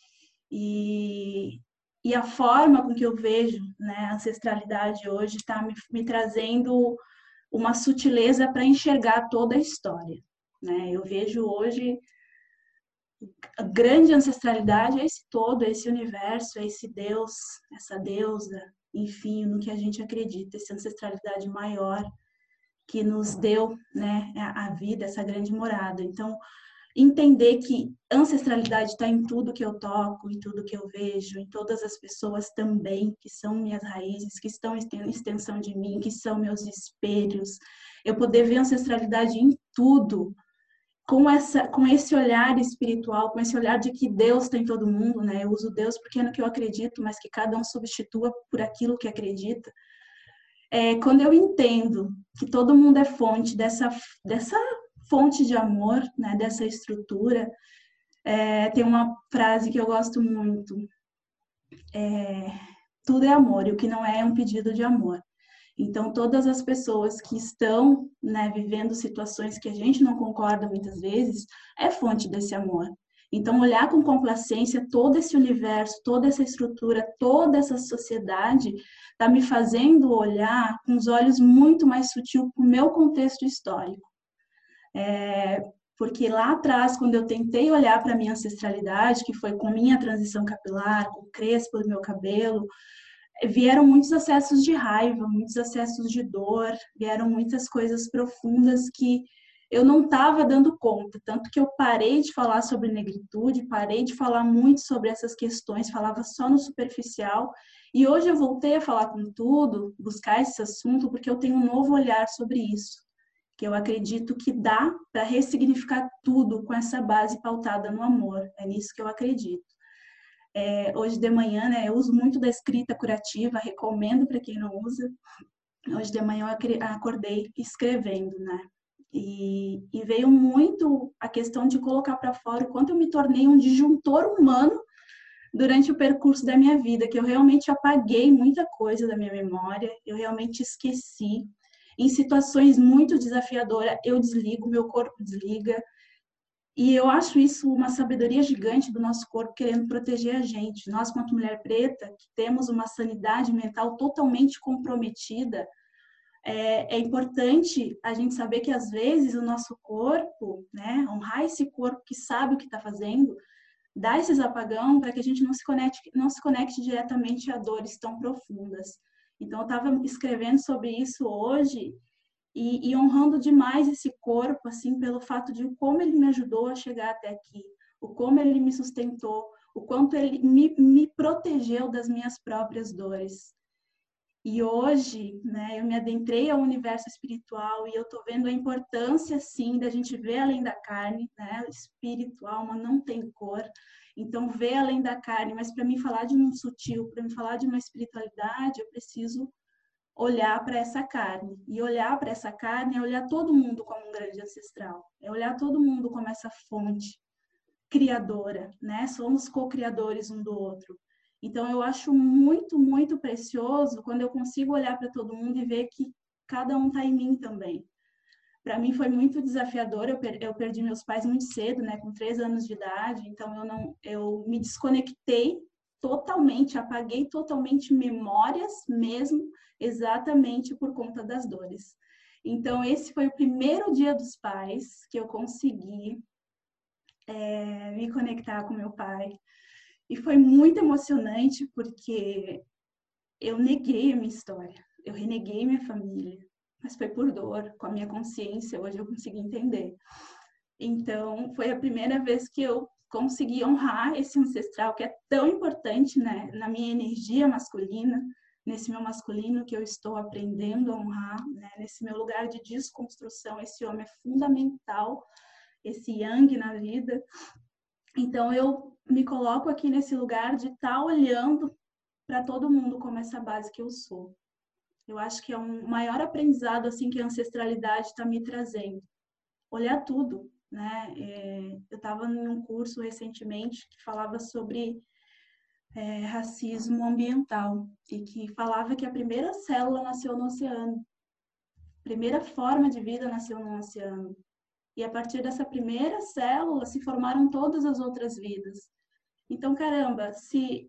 E a forma com que eu vejo, né, a ancestralidade hoje está me trazendo uma sutileza para enxergar toda a história, né? Eu vejo hoje a grande ancestralidade é esse todo, é esse universo, é esse Deus, essa deusa, enfim, no que a gente acredita, essa ancestralidade maior que nos deu, né, a vida, essa grande morada. Então, entender que ancestralidade está em tudo que eu toco, em tudo que eu vejo, em todas as pessoas também, que são minhas raízes, que estão em extensão de mim, que são meus espelhos. Eu poder ver ancestralidade em tudo, com esse olhar espiritual, com esse olhar de que Deus tem todo mundo, né? Eu uso Deus porque é no que eu acredito, mas que cada um substitua por aquilo que acredita. Quando eu entendo que todo mundo é fonte dessa fonte de amor, né? Dessa estrutura, tem uma frase que eu gosto muito: tudo é amor, e o que não é um pedido de amor. Então, todas as pessoas que estão, né, vivendo situações que a gente não concorda muitas vezes, é fonte desse amor. Então, olhar com complacência todo esse universo, toda essa estrutura, toda essa sociedade, está me fazendo olhar com os olhos muito mais sutil para o meu contexto histórico. Porque lá atrás, quando eu tentei olhar para a minha ancestralidade, que foi com minha transição capilar, com o crespo do meu cabelo, vieram muitos acessos de raiva, muitos acessos de dor, vieram muitas coisas profundas que eu não estava dando conta, tanto que eu parei de falar sobre negritude, parei de falar muito sobre essas questões, falava só no superficial, e hoje eu voltei a falar com tudo, buscar esse assunto, porque eu tenho um novo olhar sobre isso, que eu acredito que dá para ressignificar tudo com essa base pautada no amor, é nisso que eu acredito. Hoje de manhã, né, eu uso muito da escrita curativa, recomendo para quem não usa. Hoje de manhã eu acordei escrevendo, né? E veio muito a questão de colocar para fora o quanto eu me tornei um disjuntor humano durante o percurso da minha vida, que eu realmente apaguei muita coisa da minha memória, eu realmente esqueci. Em situações muito desafiadoras, eu desligo, meu corpo desliga. E eu acho isso uma sabedoria gigante do nosso corpo querendo proteger a gente. Nós, quanto mulher preta, que temos uma sanidade mental totalmente comprometida, é importante a gente saber que às vezes o nosso corpo, né, honrar esse corpo que sabe o que está fazendo, dá esses apagão para que a gente não se conecte diretamente a dores tão profundas. Então eu estava escrevendo sobre isso hoje e honrando demais esse corpo, assim, pelo fato de como ele me ajudou a chegar até aqui, o como ele me sustentou, o quanto ele me protegeu das minhas próprias dores. E hoje, né, eu me adentrei ao universo espiritual e eu tô vendo a importância, sim, da gente ver além da carne, né? Espírito, alma não tem cor. Então, ver além da carne, mas para mim falar de um sutil, para mim falar de uma espiritualidade, eu preciso olhar para essa carne. E olhar para essa carne é olhar todo mundo como um grande ancestral. É olhar todo mundo como essa fonte criadora, né? Somos co-criadores um do outro. Então, eu acho muito, muito precioso quando eu consigo olhar para todo mundo e ver que cada um está em mim também. Para mim foi muito desafiador, eu perdi meus pais muito cedo, né, com 3 anos de idade, então eu me desconectei totalmente, apaguei totalmente memórias mesmo, exatamente por conta das dores. Então, esse foi o primeiro Dia dos Pais que eu consegui me conectar com meu pai. E foi muito emocionante porque eu neguei a minha história, eu reneguei minha família, mas foi por dor, com a minha consciência, hoje eu consegui entender. Então, foi a primeira vez que eu consegui honrar esse ancestral que é tão importante, né, na minha energia masculina, nesse meu masculino que eu estou aprendendo a honrar, né, nesse meu lugar de desconstrução. Esse homem é fundamental, esse yang na vida. Então, eu me coloco aqui nesse lugar de estar olhando para todo mundo como essa base que eu sou. Eu acho que é um maior aprendizado assim que a ancestralidade está me trazendo. Olhar tudo, né? Eu estava em um curso recentemente que falava sobre racismo ambiental e que falava que a primeira célula nasceu no oceano, a primeira forma de vida nasceu no oceano. E a partir dessa primeira célula se formaram todas as outras vidas. Então, caramba, se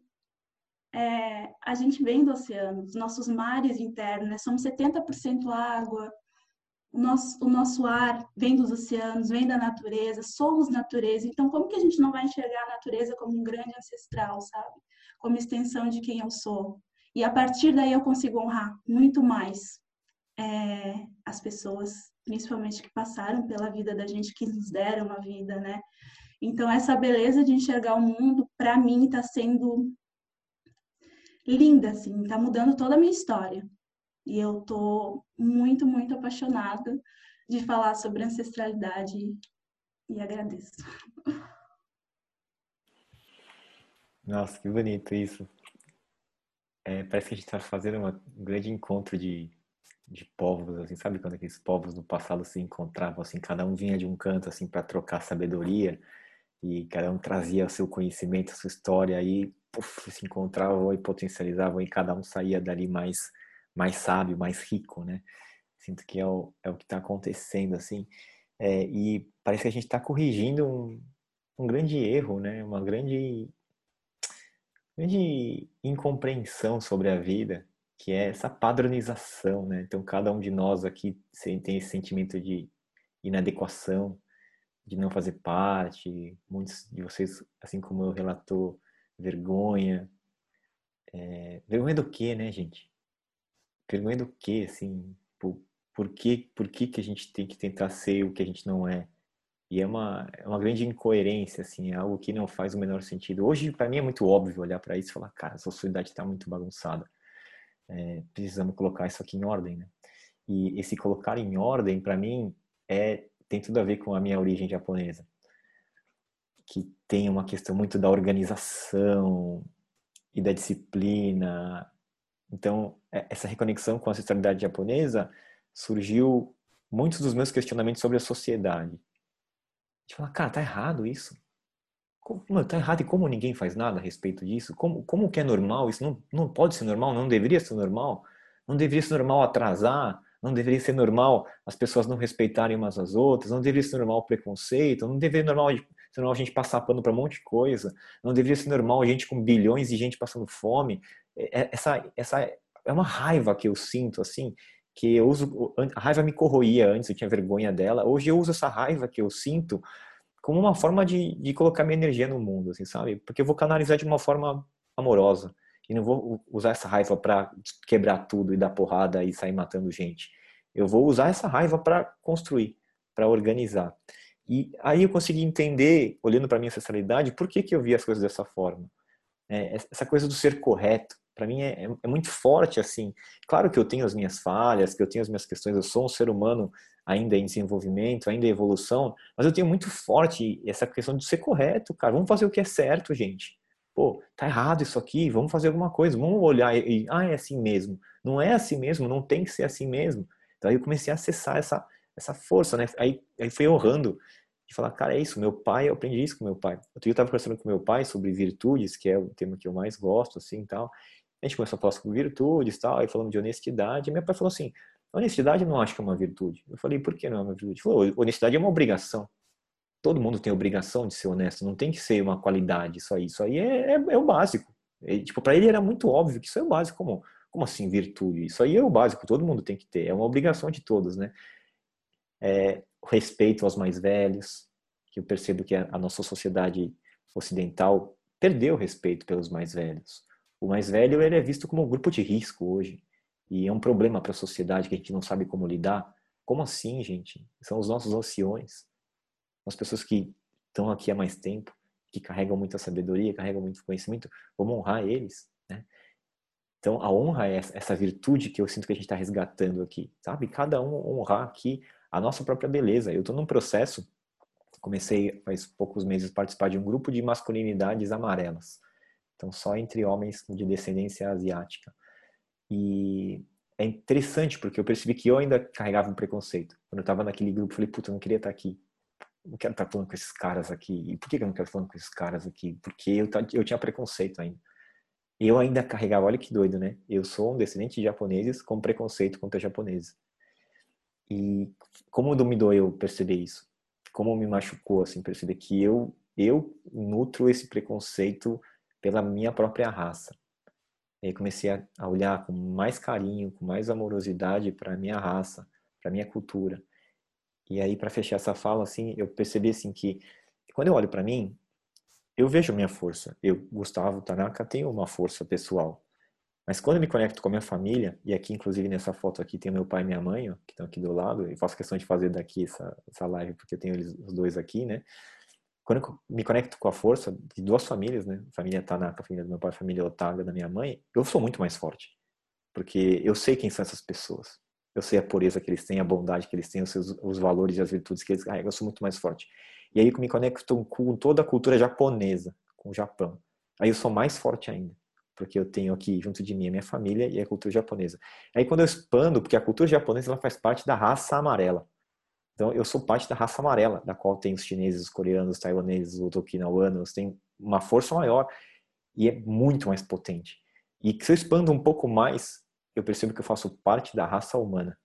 a gente vem do oceano, os nossos mares internos, né? Somos 70% água, o nosso ar vem dos oceanos, vem da natureza, somos natureza. Então, como que a gente não vai enxergar a natureza como um grande ancestral, sabe? Como extensão de quem eu sou. E a partir daí eu consigo honrar muito mais as pessoas, principalmente que passaram pela vida da gente, que nos deram a vida, né? Então, essa beleza de enxergar o mundo, para mim, está sendo linda, assim, tá mudando toda a minha história. E eu tô muito, muito apaixonada de falar sobre ancestralidade e agradeço. Nossa, que bonito isso. Parece que a gente está fazendo um grande encontro de povos, assim, sabe quando aqueles povos do passado se encontravam, assim, cada um vinha de um canto, assim, para trocar sabedoria e cada um trazia o seu conhecimento, a sua história, aí se encontravam e potencializavam e cada um saía dali mais sábio, mais rico, né? Sinto que é o que está acontecendo, assim. E parece que a gente está corrigindo um grande erro, né? Uma grande incompreensão sobre a vida, que é essa padronização, né? Então, cada um de nós aqui tem esse sentimento de inadequação, de não fazer parte. Muitos de vocês, assim como eu relatou, vergonha. Vergonha do quê, né, gente? Vergonha do quê, assim? Por que a gente tem que tentar ser o que a gente não é? E é uma grande incoerência, assim, é algo que não faz o menor sentido. Hoje, para mim, é muito óbvio olhar para isso e falar, cara, a sociedade está muito bagunçada. Precisamos colocar isso aqui em ordem, né? E esse colocar em ordem, para mim, tem tudo a ver com a minha origem japonesa. Que tem uma questão muito da organização e da disciplina. Então, essa reconexão com a ancestralidade japonesa surgiu muitos dos meus questionamentos sobre a sociedade. De falar, cara, tá errado isso. Tá errado, e como ninguém faz nada a respeito disso? Como que é normal? Isso não pode ser normal, não deveria ser normal. Não deveria ser normal atrasar, não deveria ser normal as pessoas não respeitarem umas às outras, não deveria ser normal o preconceito, não deveria ser normal a gente passar pano para um monte de coisa, não deveria ser normal a gente com bilhões de gente passando fome. Essa é uma raiva que eu sinto, assim, que eu uso. A raiva me corroía antes, eu tinha vergonha dela. Hoje eu uso essa raiva que eu sinto como uma forma de colocar minha energia no mundo, assim, sabe? Porque eu vou canalizar de uma forma amorosa e não vou usar essa raiva para quebrar tudo e dar porrada e sair matando gente. Eu vou usar essa raiva para construir, para organizar. E aí eu consegui entender, olhando para minha ancestralidade, por que eu via as coisas dessa forma. Essa coisa do ser correto, para mim é muito forte, assim. Claro que eu tenho as minhas falhas, que eu tenho as minhas questões, eu sou um ser humano ainda em desenvolvimento, ainda em evolução, mas eu tenho muito forte essa questão de ser correto, cara. Vamos fazer o que é certo, gente. Pô, tá errado isso aqui, vamos fazer alguma coisa, vamos olhar é assim mesmo. Não é assim mesmo, não tem que ser assim mesmo. Então aí eu comecei a acessar essa força, né? Aí fui honrando de falar, cara, é isso, meu pai, eu aprendi isso com meu pai. Eu estava conversando com meu pai sobre virtudes, que é o tema que eu mais gosto, assim, e tal. A gente começou a falar sobre virtudes, tal, aí falando de honestidade, e meu pai falou assim, honestidade eu não acho que é uma virtude. Eu falei, por que não é uma virtude? Ele falou, honestidade é uma obrigação. Todo mundo tem a obrigação de ser honesto, não tem que ser uma qualidade, isso aí. Isso aí é o básico. Tipo, para ele era muito óbvio que isso é o básico. Como assim virtude? Isso aí é o básico, todo mundo tem que ter. É uma obrigação de todos, né? O respeito aos mais velhos, que eu percebo que a nossa sociedade ocidental perdeu o respeito pelos mais velhos. O mais velho ele é visto como um grupo de risco hoje. E é um problema para a sociedade que a gente não sabe como lidar. Como assim, gente? São os nossos anciões. As pessoas que estão aqui há mais tempo, que carregam muita sabedoria, carregam muito conhecimento, vamos honrar eles, né? Então, a honra é essa virtude que eu sinto que a gente está resgatando aqui, sabe? Cada um honrar aqui a nossa própria beleza. Eu estou num processo, comecei faz poucos meses a participar de um grupo de masculinidades amarelas. Então, só entre homens de descendência asiática. E é interessante, porque eu percebi que eu ainda carregava um preconceito. Quando eu estava naquele grupo, eu falei, puta, eu não queria estar aqui. Não quero estar falando com esses caras aqui. E por que eu não quero estar falando com esses caras aqui? Porque eu tinha preconceito ainda. Eu ainda carregava, olha que doido, né? Eu sou um descendente de japoneses com preconceito contra japoneses. E como me doeu perceber isso? Como me machucou, assim, perceber que eu nutro esse preconceito pela minha própria raça. E aí comecei a olhar com mais carinho, com mais amorosidade para a minha raça, para a minha cultura. E aí, para fechar essa fala, assim, eu percebi assim que quando eu olho para mim, eu vejo a minha força. Eu, Gustavo Tanaka, tenho uma força pessoal. Mas quando eu me conecto com a minha família, e aqui, inclusive, nessa foto aqui, tem meu pai e minha mãe, ó, que estão aqui do lado, e faço questão de fazer daqui essa live, porque eu tenho eles, os dois aqui, né? Quando eu me conecto com a força de duas famílias, né? A família Tanaka, a família do meu pai, a família Otaga, da minha mãe, eu sou muito mais forte. Porque eu sei quem são essas pessoas. Eu sei a pureza que eles têm, a bondade que eles têm, os valores e as virtudes que eles carregam. Eu sou muito mais forte. E aí eu me conecto com toda a cultura japonesa, com o Japão. Aí eu sou mais forte ainda. Porque eu tenho aqui junto de mim a minha família e a cultura japonesa. Aí quando eu expando, porque a cultura japonesa ela faz parte da raça amarela. Então eu sou parte da raça amarela, da qual tem os chineses, os coreanos, os taiwaneses, os okinawanos, tem uma força maior e é muito mais potente. E se eu expando um pouco mais, eu percebo que eu faço parte da raça humana.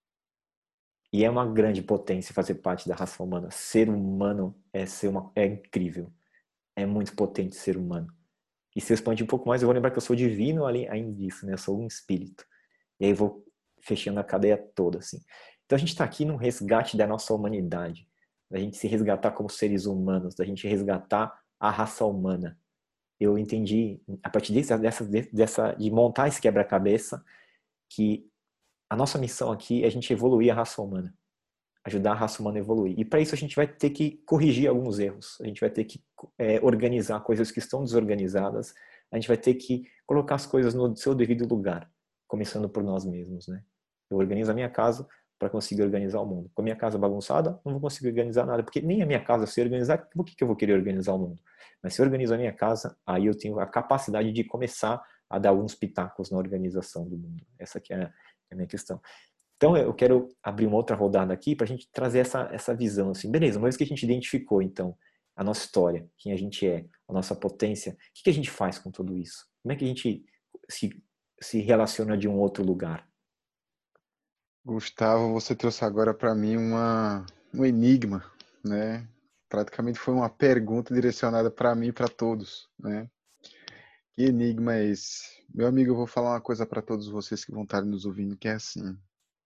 E é uma grande potência fazer parte da raça humana. Ser humano é incrível. É muito potente ser humano. E se eu expandir um pouco mais, eu vou lembrar que eu sou divino além disso, né? Eu sou um espírito. E aí eu vou fechando a cadeia toda, assim. Então a gente está aqui num resgate da nossa humanidade. Da gente se resgatar como seres humanos. Da gente resgatar a raça humana. Eu entendi, a partir de montar esse quebra-cabeça, que a nossa missão aqui é a gente evoluir a raça humana, ajudar a raça humana a evoluir. E para isso a gente vai ter que corrigir alguns erros, a gente vai ter que organizar coisas que estão desorganizadas, a gente vai ter que colocar as coisas no seu devido lugar, começando por nós mesmos, né? Eu organizo a minha casa para conseguir organizar o mundo. Com a minha casa bagunçada, não vou conseguir organizar nada, porque nem a minha casa se organizar, por que eu vou querer organizar o mundo? Mas se eu organizo a minha casa, aí eu tenho a capacidade de começar a dar alguns pitacos na organização do mundo. Essa aqui é a minha questão. Então eu quero abrir uma outra rodada aqui para a gente trazer essa visão, assim, beleza, uma vez que a gente identificou, então, a nossa história, quem a gente é, a nossa potência, o que a gente faz com tudo isso? Como é que a gente se relaciona de um outro lugar? Gustavo, você trouxe agora para mim um enigma, né? Praticamente foi uma pergunta direcionada para mim e para todos, né? Que enigma é esse? Meu amigo, eu vou falar uma coisa para todos vocês que vão estar nos ouvindo, que é assim.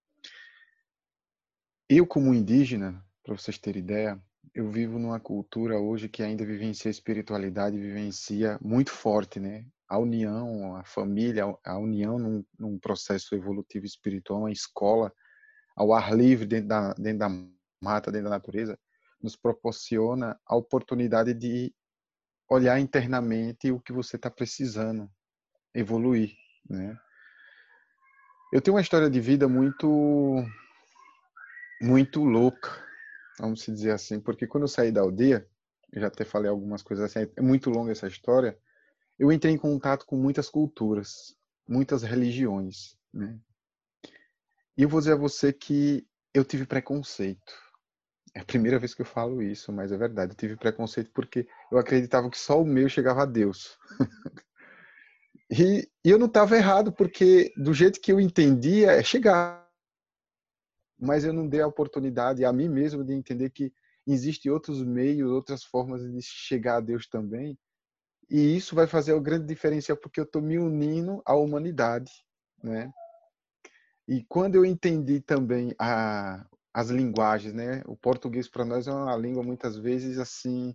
Eu, como indígena, para vocês terem ideia, eu vivo numa cultura hoje que ainda vivencia a espiritualidade, vivencia muito forte, né? A união, a família, a união num processo evolutivo espiritual, uma escola ao ar livre, dentro da mata, dentro da natureza, nos proporciona a oportunidade de olhar internamente o que você está precisando evoluir, né? Eu tenho uma história de vida muito louca, vamos dizer assim, porque quando eu saí da aldeia, eu já até falei algumas coisas assim, é muito longa essa história, eu entrei em contato com muitas culturas, muitas religiões, né? E eu vou dizer a você que eu tive preconceito. É a primeira vez que eu falo isso, mas é verdade. Eu tive preconceito porque eu acreditava que só o meu chegava a Deus. E eu não estava errado, porque do jeito que eu entendia, é chegar. Mas eu não dei a oportunidade a mim mesmo de entender que existem outros meios, outras formas de chegar a Deus também. E isso vai fazer o grande diferencial, porque eu estou me unindo à humanidade, né? E quando eu entendi também as linguagens, né? O português para nós é uma língua muitas vezes assim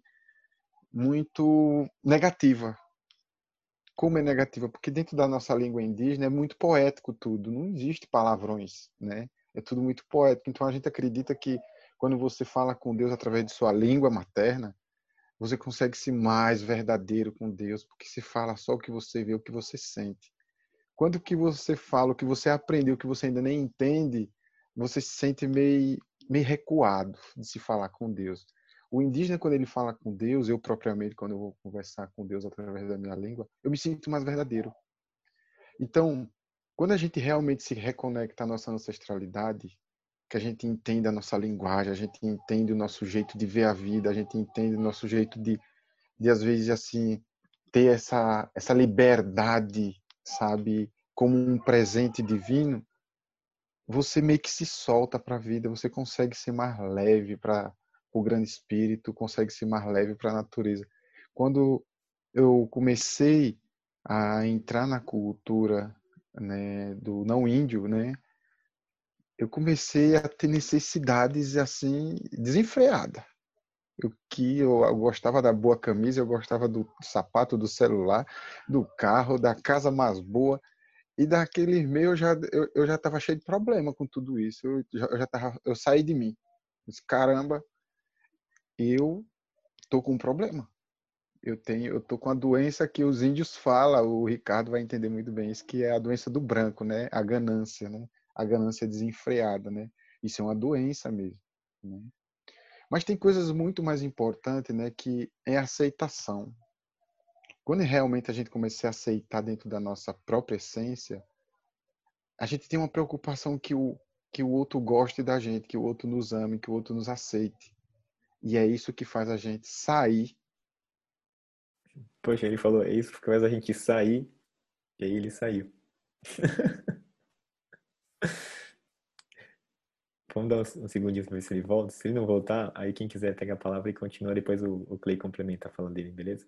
muito negativa. Como é negativa? Porque dentro da nossa língua indígena é muito poético tudo, não existe palavrões, né? É tudo muito poético. Então a gente acredita que quando você fala com Deus através de sua língua materna, você consegue ser mais verdadeiro com Deus, porque se fala só o que você vê, o que você sente. Quando que você fala o que você aprendeu, o que você ainda nem entende, você se sente meio recuado de se falar com Deus. O indígena, quando ele fala com Deus, eu propriamente, quando eu vou conversar com Deus através da minha língua, eu me sinto mais verdadeiro. Então, quando a gente realmente se reconecta à nossa ancestralidade, que a gente entende a nossa linguagem, a gente entende o nosso jeito de ver a vida, a gente entende o nosso jeito de às vezes, assim, ter essa liberdade, sabe, como um presente divino, você meio que se solta para a vida, você consegue ser mais leve para o grande espírito, consegue ser mais leve para a natureza. Quando eu comecei a entrar na cultura, né, do não índio, né, eu comecei a ter necessidades assim desenfreadas. Eu gostava da boa camisa, eu gostava do sapato, do celular, do carro, da casa mais boa. E daquele meio eu já estava cheio de problema com tudo isso. Eu saí de mim. Disse, caramba, eu tô com um problema. Eu tô com a doença que os índios falam, o Ricardo vai entender muito bem isso, que é a doença do branco, né? A ganância, né? A ganância desenfreada, né? Isso é uma doença mesmo, né? Mas tem coisas muito mais importantes, né? Que é a aceitação. Quando realmente a gente começa a aceitar dentro da nossa própria essência, a gente tem uma preocupação que o outro goste da gente, que o outro nos ame, que o outro nos aceite. E é isso que faz a gente sair. Poxa, ele falou, é isso que faz a gente sair, e aí ele saiu. Vamos dar uns segundinhos para ver se ele volta. Se ele não voltar, aí quem quiser pega a palavra e continua, depois o Clay complementa falando dele, beleza?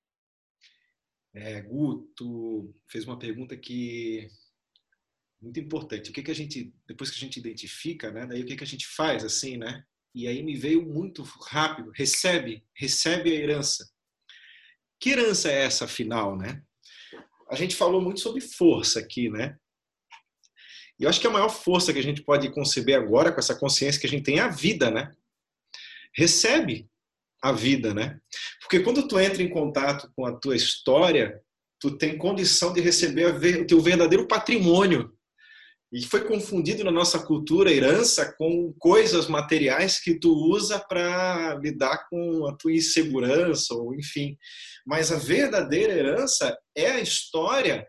Gu, tu fez uma pergunta que muito importante. O que a gente, depois que a gente identifica, né? Daí o que a gente faz, assim, né? E aí me veio muito rápido. Recebe a herança. Que herança é essa, afinal, né? A gente falou muito sobre força aqui, né? E eu acho que a maior força que a gente pode conceber agora, com essa consciência que a gente tem, é a vida, né? Recebe a vida, né? Porque quando tu entra em contato com a tua história, tu tem condição de receber o teu verdadeiro patrimônio. E foi confundido na nossa cultura herança com coisas materiais que tu usa para lidar com a tua insegurança, ou enfim. Mas a verdadeira herança é a história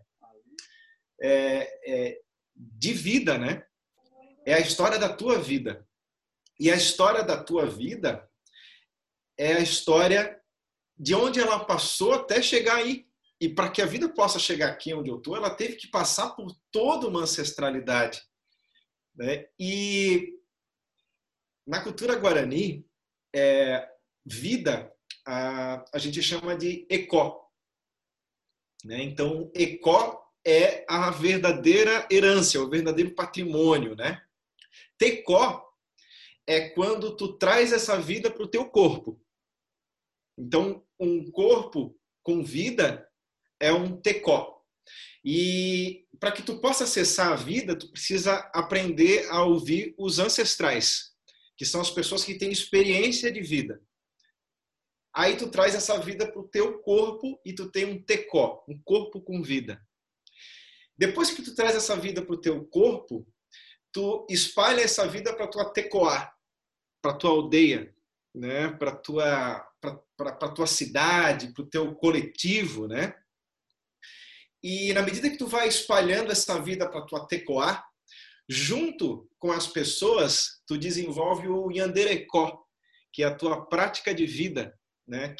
de vida, né? É a história da tua vida. E a história da tua vida é a história de onde ela passou até chegar aí. E para que a vida possa chegar aqui onde eu estou, ela teve que passar por toda uma ancestralidade, né? E na cultura guarani, vida a gente chama de ecó, né? Então, ecó é a verdadeira herança, o verdadeiro patrimônio, né? Tecó é quando tu traz essa vida para o teu corpo. Então, um corpo com vida é um tecó. E para que tu possa acessar a vida, tu precisa aprender a ouvir os ancestrais, que são as pessoas que têm experiência de vida. Aí tu traz essa vida para o teu corpo e tu tem um tecó, um corpo com vida. Depois que tu traz essa vida para o teu corpo, tu espalha essa vida para tua tecoá, para tua aldeia, né? Para tua cidade, para o teu coletivo, né? E na medida que tu vai espalhando essa vida para tua tecoá, junto com as pessoas, tu desenvolve o yanderecó, que é a tua prática de vida, né?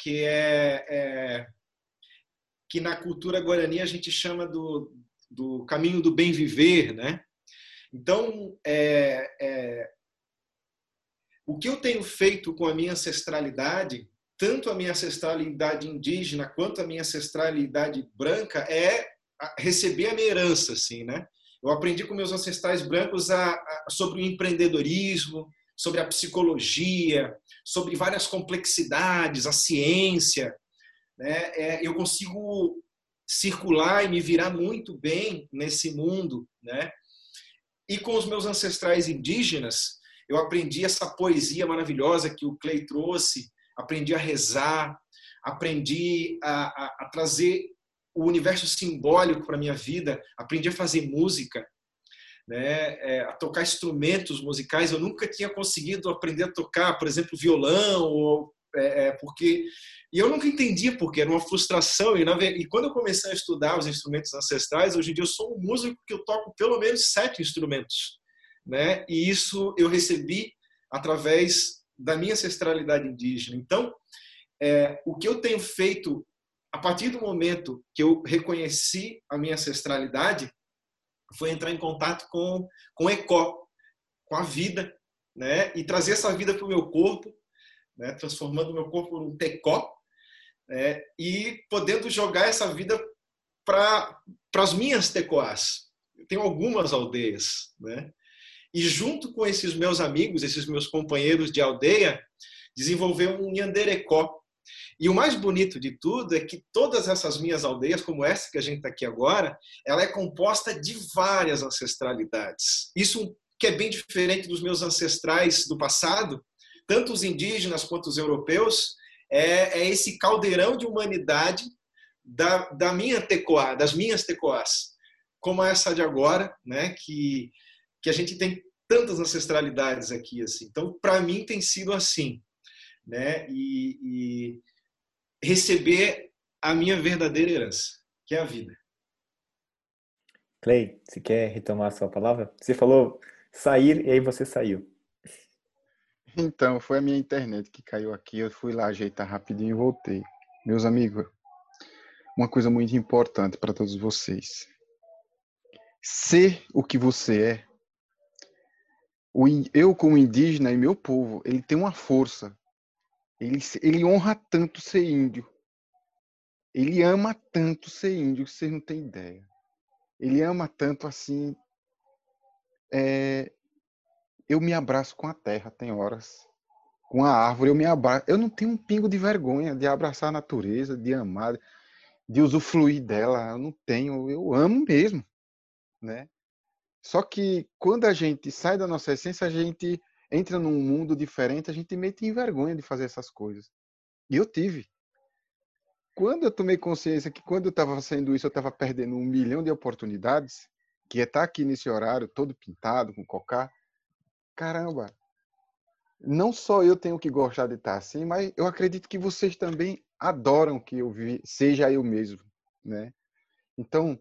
Que na cultura guarani a gente chama do caminho do bem viver, né? Então, o que eu tenho feito com a minha ancestralidade, tanto a minha ancestralidade indígena quanto a minha ancestralidade branca, é receber a minha herança, assim, né? Eu aprendi com meus ancestrais brancos sobre o empreendedorismo, sobre a psicologia, sobre várias complexidades, a ciência, né? Eu consigo circular e me virar muito bem nesse mundo, né? E com os meus ancestrais indígenas, eu aprendi essa poesia maravilhosa que o Clay trouxe, aprendi a rezar, aprendi a trazer o universo simbólico para a minha vida, aprendi a fazer música, né? A tocar instrumentos musicais. Eu nunca tinha conseguido aprender a tocar, por exemplo, violão, porque... E eu nunca entendia porque era uma frustração. E quando eu comecei a estudar os instrumentos ancestrais, hoje em dia eu sou um músico que eu toco pelo menos 7 instrumentos, né? E isso eu recebi através da minha ancestralidade indígena. Então, o que eu tenho feito a partir do momento que eu reconheci a minha ancestralidade foi entrar em contato com o ecó, com a vida, né? E trazer essa vida para o meu corpo, né? Transformando o meu corpo num tecó, e podendo jogar essa vida para as minhas tecoás. Eu tenho algumas aldeias, né? E junto com esses meus amigos, esses meus companheiros de aldeia, desenvolver um yanderecó. E o mais bonito de tudo é que todas essas minhas aldeias, como essa que a gente está aqui agora, ela é composta de várias ancestralidades. Isso que é bem diferente dos meus ancestrais do passado, tanto os indígenas quanto os europeus, é esse caldeirão de humanidade da minha tecoá, das minhas tecoás, como essa de agora, né? Que a gente tem tantas ancestralidades aqui, assim. Então, para mim tem sido assim, né? E receber a minha verdadeira herança, que é a vida. Clay, você quer retomar a sua palavra? Você falou sair e aí você saiu. Então, foi a minha internet que caiu aqui. Eu fui lá ajeitar rapidinho e voltei. Meus amigos, uma coisa muito importante para todos vocês. Ser o que você é. Eu, como indígena e meu povo, ele tem uma força. Ele honra tanto ser índio. Ele ama tanto ser índio, que vocês não têm ideia. Ele ama tanto assim. Eu me abraço com a terra, tem horas. Com a árvore, eu me abraço. Eu não tenho um pingo de vergonha de abraçar a natureza, de amar, de usufruir dela. Eu não tenho. Eu amo mesmo, né? Só que quando a gente sai da nossa essência, a gente entra num mundo diferente, a gente meio tem vergonha de fazer essas coisas. E eu tive. Quando eu tomei consciência que quando eu estava fazendo isso, eu estava perdendo 1 milhão de oportunidades, que é estar aqui nesse horário, todo pintado, com cocá. Caramba, não só eu tenho que gostar de estar assim, mas eu acredito que vocês também adoram que eu seja eu mesmo, né? Então,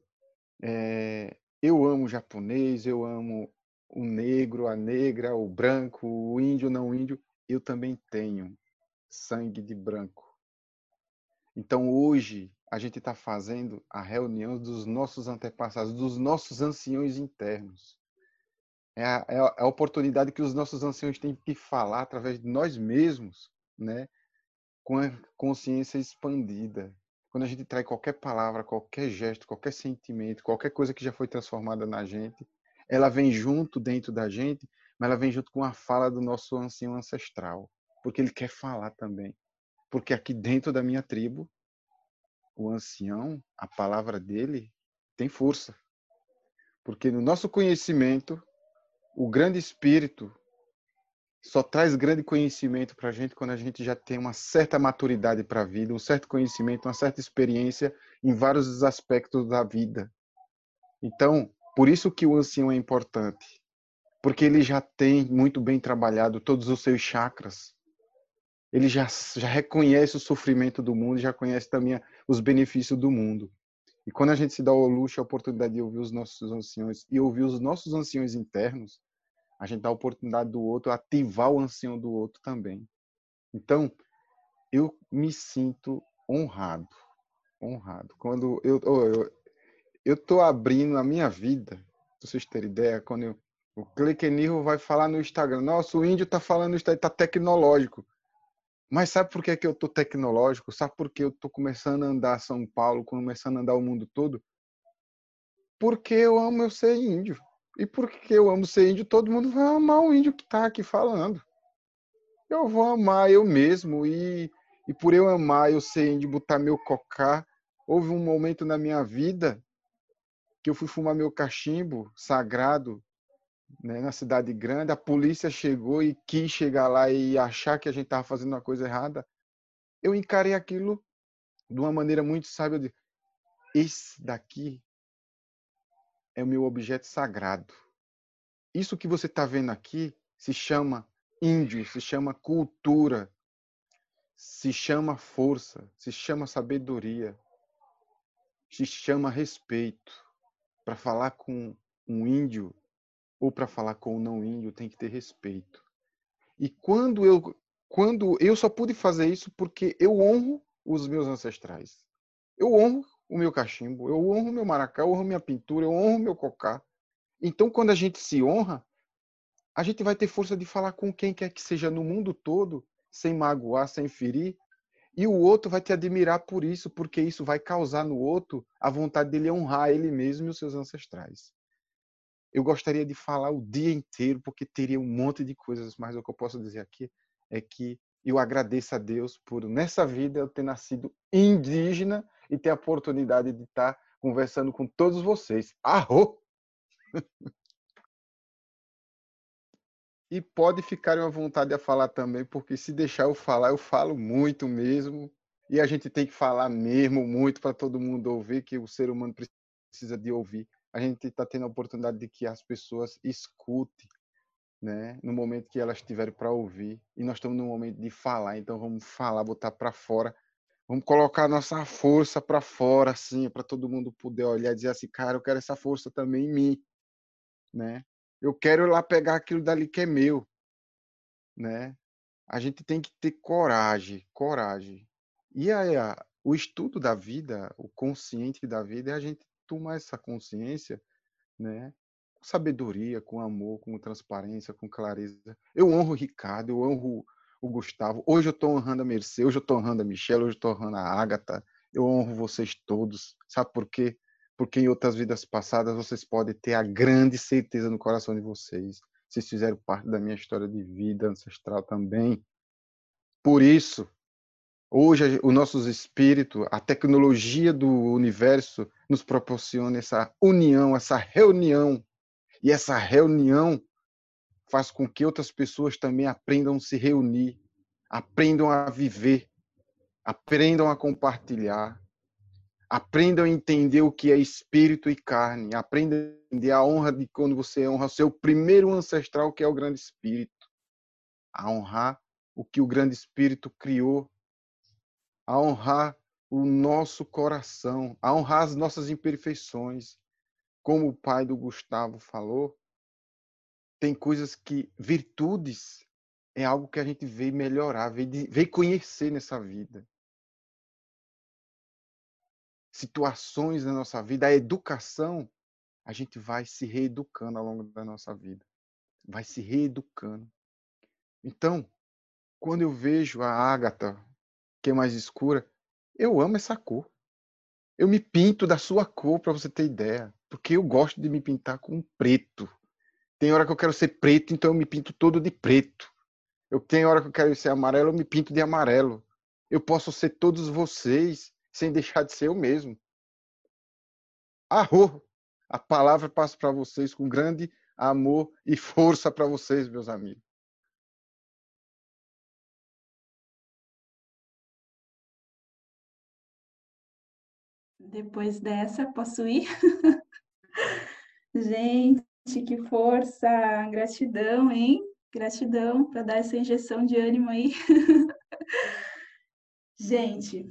eu amo o japonês, eu amo o negro, a negra, o branco, o índio, não índio. Eu também tenho sangue de branco. Então, hoje, a gente está fazendo a reunião dos nossos antepassados, dos nossos anciões internos. É a oportunidade que os nossos anciões têm que falar através de nós mesmos, né? Com a consciência expandida. Quando a gente traz qualquer palavra, qualquer gesto, qualquer sentimento, qualquer coisa que já foi transformada na gente, ela vem junto dentro da gente, mas ela vem junto com a fala do nosso ancião ancestral, porque ele quer falar também. Porque aqui dentro da minha tribo, o ancião, a palavra dele tem força. Porque no nosso conhecimento, o grande espírito só traz grande conhecimento para a gente quando a gente já tem uma certa maturidade para a vida, um certo conhecimento, uma certa experiência em vários aspectos da vida. Então, por isso que o ancião é importante, porque ele já tem muito bem trabalhado todos os seus chakras. Ele já reconhece o sofrimento do mundo, já conhece também os benefícios do mundo. E quando a gente se dá ao luxo, a oportunidade de ouvir os nossos anciões e ouvir os nossos anciões internos, a gente dá a oportunidade do outro ativar o ancião do outro também. Então, eu me sinto honrado. Quando eu tô abrindo a minha vida, pra vocês terem ideia, quando o Clequenirro vai falar no Instagram, nossa, o índio tá falando no Instagram, tá tecnológico. Mas sabe por que eu tô tecnológico? Sabe por que eu tô começando a andar São Paulo, começando a andar o mundo todo? Porque eu amo eu ser índio. E porque eu amo ser índio, todo mundo vai amar o índio que tá aqui falando. Eu vou amar eu mesmo e por eu amar eu ser índio, botar meu cocá, houve um momento na minha vida que eu fui fumar meu cachimbo sagrado, né, na cidade grande, a polícia chegou e quis chegar lá e achar que a gente estava fazendo uma coisa errada. Eu encarei aquilo de uma maneira muito sábia, de esse daqui é o meu objeto sagrado. Isso que você está vendo aqui se chama índio, se chama cultura, se chama força, se chama sabedoria, se chama respeito. Para falar com um índio ou para falar com um não índio tem que ter respeito. E quando eu só pude fazer isso porque eu honro os meus ancestrais. Eu honro o meu cachimbo, eu honro o meu maracá, eu honro minha pintura, eu honro o meu cocá. Então, quando a gente se honra, a gente vai ter força de falar com quem quer que seja no mundo todo, sem magoar, sem ferir, e o outro vai te admirar por isso, porque isso vai causar no outro a vontade dele honrar ele mesmo e os seus ancestrais. Eu gostaria de falar o dia inteiro, porque teria um monte de coisas, mas o que eu posso dizer aqui é que eu agradeço a Deus por, nessa vida, eu ter nascido indígena e ter a oportunidade de estar conversando com todos vocês. Arro! E pode ficar à vontade a falar também, porque se deixar eu falar, eu falo muito mesmo. E a gente tem que falar mesmo muito para todo mundo ouvir, que o ser humano precisa de ouvir. A gente está tendo a oportunidade de que as pessoas escutem, né, no momento que elas tiverem para ouvir. E nós estamos no momento de falar, então vamos falar, botar para fora. Vamos colocar a nossa força para fora, assim, para todo mundo poder olhar e dizer assim, cara, eu quero essa força também em mim, né? Eu quero ir lá pegar aquilo dali que é meu, né? A gente tem que ter coragem, coragem. E aí, o estudo da vida, o consciente da vida, é a gente tomar essa consciência, né? Com sabedoria, com amor, com transparência, com clareza. Eu honro o Ricardo, eu honro o Gustavo. Hoje eu estou honrando a Mercê, hoje eu estou honrando a Michelle, hoje eu estou honrando a Ágata. Eu honro vocês todos. Sabe por quê? Porque em outras vidas passadas vocês podem ter a grande certeza no coração de vocês. Vocês fizeram parte da minha história de vida ancestral também. Por isso, hoje o nosso espírito, a tecnologia do universo nos proporciona essa união, essa reunião. E essa reunião faz com que outras pessoas também aprendam a se reunir, aprendam a viver, aprendam a compartilhar, Aprendam a entender o que é espírito e carne. Aprendam a entender a honra de quando você honra o seu primeiro ancestral, que é o grande espírito. A honrar o que o grande espírito criou. A honrar o nosso coração. A honrar as nossas imperfeições. Como o pai do Gustavo falou, tem coisas que... Virtudes é algo que a gente veio melhorar, veio conhecer nessa vida. Situações na nossa vida, a educação, a gente vai se reeducando ao longo da nossa vida. Vai se reeducando. Então, quando eu vejo a ágata, que é mais escura, eu amo essa cor. Eu me pinto da sua cor, para você ter ideia. Porque eu gosto de me pintar com preto. Tem hora que eu quero ser preto, então eu me pinto todo de preto. Tem hora que eu quero ser amarelo, eu me pinto de amarelo. Eu posso ser todos vocês, sem deixar de ser eu mesmo. Arro! A palavra passa para vocês com grande amor e força para vocês, meus amigos. Depois dessa, posso ir? Gente, que força! Gratidão, hein? Gratidão para dar essa injeção de ânimo aí. Gente,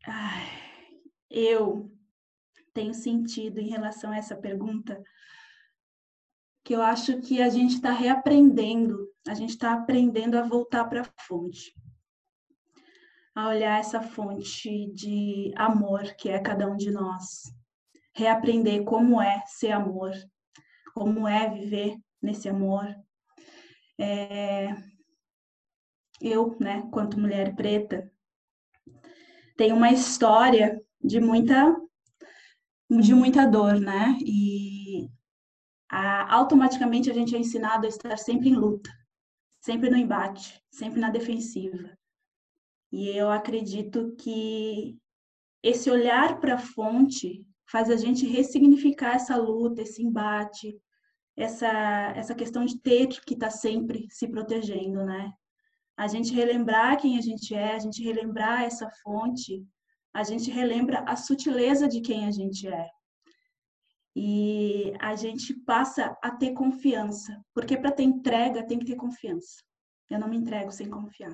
eu tenho sentido em relação a essa pergunta que eu acho que a gente está reaprendendo, a gente está aprendendo a voltar para a fonte, a olhar essa fonte de amor que é cada um de nós, reaprender como é ser amor, como é viver nesse amor. Eu, né, quanto mulher preta, tenho uma história de muita dor, né? E automaticamente a gente é ensinado a estar sempre em luta, sempre no embate, sempre na defensiva. E eu acredito que esse olhar para a fonte faz a gente ressignificar essa luta, esse embate, essa questão de ter que estar sempre se protegendo, né? A gente relembrar quem a gente é, a gente relembrar essa fonte, a gente relembra a sutileza de quem a gente é. E a gente passa a ter confiança, porque para ter entrega tem que ter confiança. Eu não me entrego sem confiar.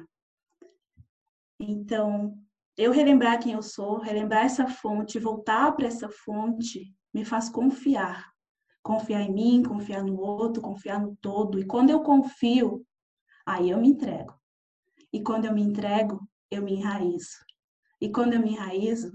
Então, eu relembrar quem eu sou, relembrar essa fonte, voltar para essa fonte, me faz confiar. Confiar em mim, confiar no outro, confiar no todo. E quando eu confio, aí eu me entrego. E quando eu me entrego, eu me enraizo. E quando eu me enraizo,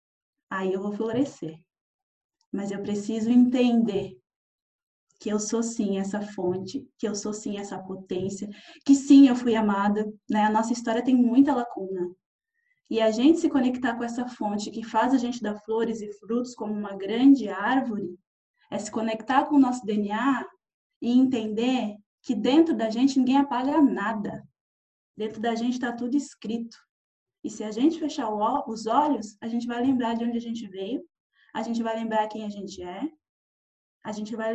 aí eu vou florescer. Mas eu preciso entender que eu sou sim essa fonte, que eu sou sim essa potência, que sim eu fui amada, né? A nossa história tem muita lacuna. E a gente se conectar com essa fonte que faz a gente dar flores e frutos como uma grande árvore, é se conectar com o nosso DNA e entender que dentro da gente ninguém apaga nada. Dentro da gente está tudo escrito. E se a gente fechar os olhos, a gente vai lembrar de onde a gente veio, a gente vai lembrar quem a gente é, a gente vai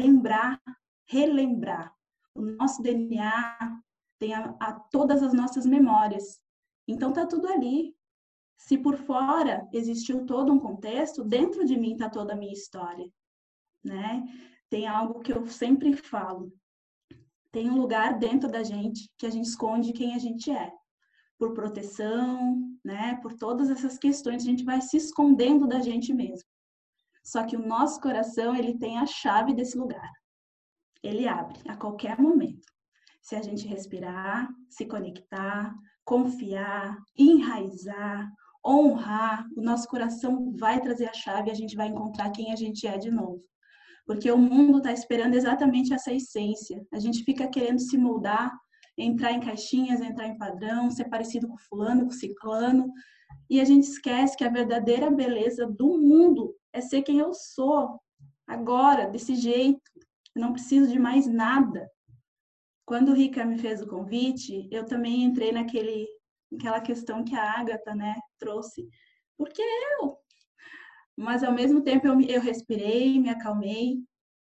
relembrar. O nosso DNA tem todas as nossas memórias. Então tá tudo ali. Se por fora existiu todo um contexto, dentro de mim está toda a minha história, né? Tem algo que eu sempre falo. Tem um lugar dentro da gente que a gente esconde quem a gente é. Por proteção, né? Por todas essas questões, a gente vai se escondendo da gente mesmo. Só que o nosso coração, ele tem a chave desse lugar. Ele abre a qualquer momento. Se a gente respirar, se conectar, confiar, enraizar, honrar, o nosso coração vai trazer a chave e a gente vai encontrar quem a gente é de novo. Porque o mundo está esperando exatamente essa essência. A gente fica querendo se moldar, entrar em caixinhas, entrar em padrão, ser parecido com fulano, com ciclano, e a gente esquece que a verdadeira beleza do mundo é ser quem eu sou, agora, desse jeito. Eu não preciso de mais nada. Quando o Rica me fez o convite, eu também entrei naquela questão que a Ágata, né, trouxe. Porque eu? Mas, ao mesmo tempo, eu respirei, me acalmei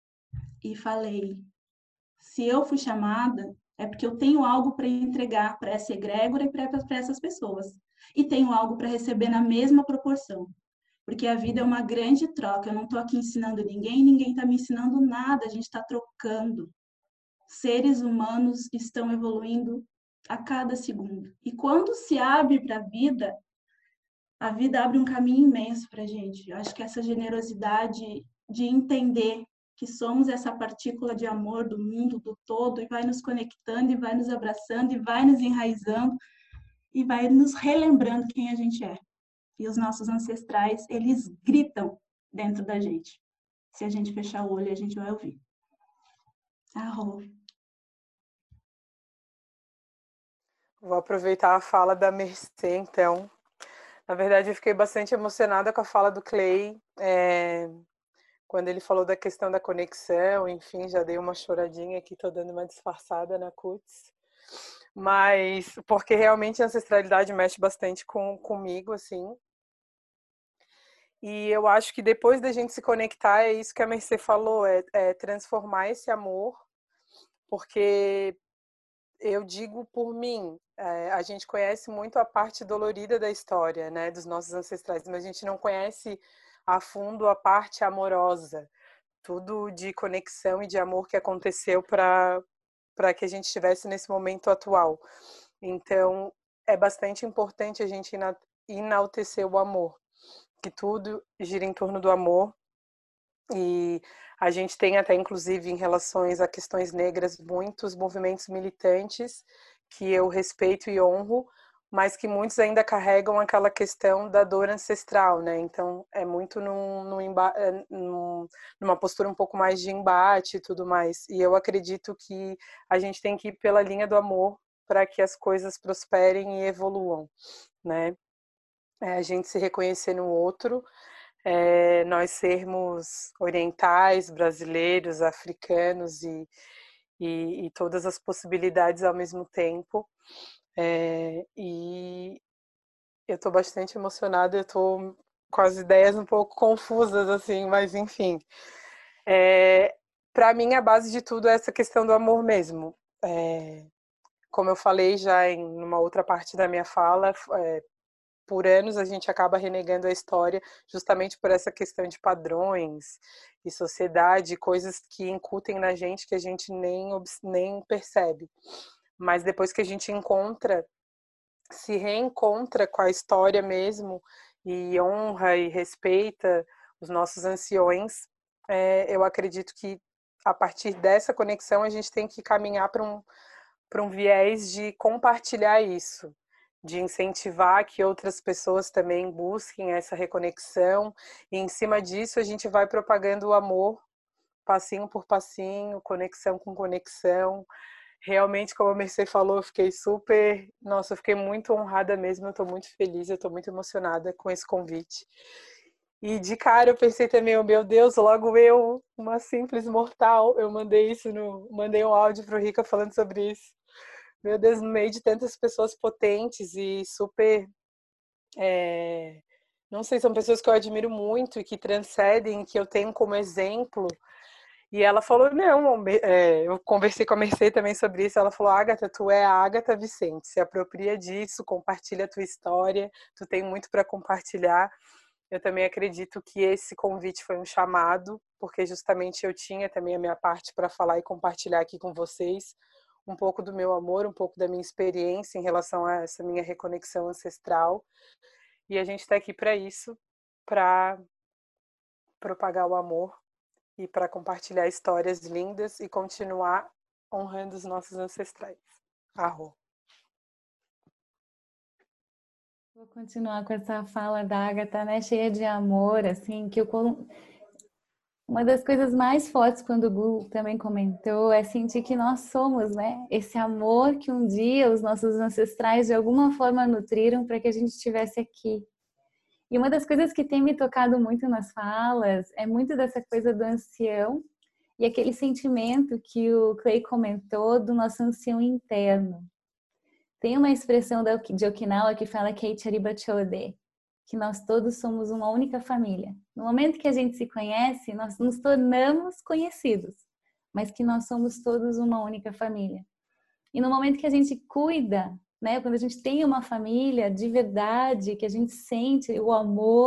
e falei, se eu fui chamada, é porque eu tenho algo para entregar para essa egrégora e para essas pessoas. E tenho algo para receber na mesma proporção. porque a vida é uma grande troca. Eu não estou aqui ensinando ninguém, ninguém está me ensinando nada, a gente está trocando. Seres humanos estão evoluindo a cada segundo. E quando se abre para a vida abre um caminho imenso para a gente. Eu acho que essa generosidade de entender que somos essa partícula de amor do mundo, do todo, e vai nos conectando, e vai nos abraçando, e vai nos enraizando, e vai nos relembrando quem a gente é. E os nossos ancestrais, eles gritam dentro da gente. Se a gente fechar o olho, a gente vai ouvir. Arro. Vou aproveitar a fala da Mercê, então. Na verdade, eu fiquei bastante emocionada com a fala do Clay, quando ele falou da questão da conexão, enfim, já dei uma choradinha aqui, tô dando uma disfarçada na cutis. Mas, porque realmente a ancestralidade mexe bastante comigo, assim. E eu acho que depois da gente se conectar, é isso que a Mercê falou, é transformar esse amor, porque eu digo por mim, a gente conhece muito a parte dolorida da história, né, dos nossos ancestrais, mas a gente não conhece a fundo a parte amorosa, tudo de conexão e de amor que aconteceu para que a gente estivesse nesse momento atual. Então, é bastante importante a gente enaltecer o amor, que tudo gira em torno do amor. E a gente tem até, inclusive, em relações a questões negras, muitos movimentos militantes que eu respeito e honro, mas que muitos ainda carregam aquela questão da dor ancestral, né? Então, é muito numa postura um pouco mais de embate e tudo mais. E eu acredito que a gente tem que ir pela linha do amor para que as coisas prosperem e evoluam, né? A gente se reconhecer no outro, nós sermos orientais, brasileiros, africanos e todas as possibilidades ao mesmo tempo. E eu estou bastante emocionada, eu estou com as ideias um pouco confusas, assim, mas enfim. Para mim, a base de tudo é essa questão do amor mesmo. Como eu falei já em uma outra parte da minha fala, por anos a gente acaba renegando a história justamente por essa questão de padrões e sociedade, coisas que incutem na gente que a gente nem percebe. Mas depois que a gente se reencontra com a história mesmo e honra e respeita os nossos anciões, eu acredito que a partir dessa conexão a gente tem que caminhar para um viés de compartilhar isso, de incentivar que outras pessoas também busquem essa reconexão, e em cima disso a gente vai propagando o amor, passinho por passinho, conexão com conexão. Realmente, como a Mercê falou, eu fiquei eu fiquei muito honrada mesmo, eu estou muito feliz, eu estou muito emocionada com esse convite. E de cara eu pensei também, oh, meu Deus, logo eu, uma simples mortal, eu mandei um áudio pro Rica falando sobre isso. Meu Deus, no meio de tantas pessoas potentes e super, não sei, são pessoas que eu admiro muito e que transcendem, que eu tenho como exemplo. E ela falou, não, eu conversei com a Mercê também sobre isso, ela falou, Agatha, tu é a Agatha Vicente, se apropria disso, compartilha a tua história, tu tem muito para compartilhar. Eu também acredito que esse convite foi um chamado, porque justamente eu tinha também a minha parte para falar e compartilhar aqui com vocês um pouco do meu amor, um pouco da minha experiência em relação a essa minha reconexão ancestral. E a gente está aqui para isso, para propagar o amor e para compartilhar histórias lindas e continuar honrando os nossos ancestrais. Arro. Vou continuar com essa fala da Agatha, né, cheia de amor, assim, uma das coisas mais fortes quando o Gu também comentou é sentir que nós somos, né, esse amor que um dia os nossos ancestrais de alguma forma nutriram para que a gente estivesse aqui. E uma das coisas que tem me tocado muito nas falas é muito dessa coisa do ancião e aquele sentimento que o Clay comentou do nosso ancião interno. Tem uma expressão de Okinawa que fala Keichariba Chode, que nós todos somos uma única família. No momento que a gente se conhece, nós nos tornamos conhecidos, mas que nós somos todos uma única família. E no momento que a gente cuida, né, quando a gente tem uma família de verdade, que a gente sente o amor,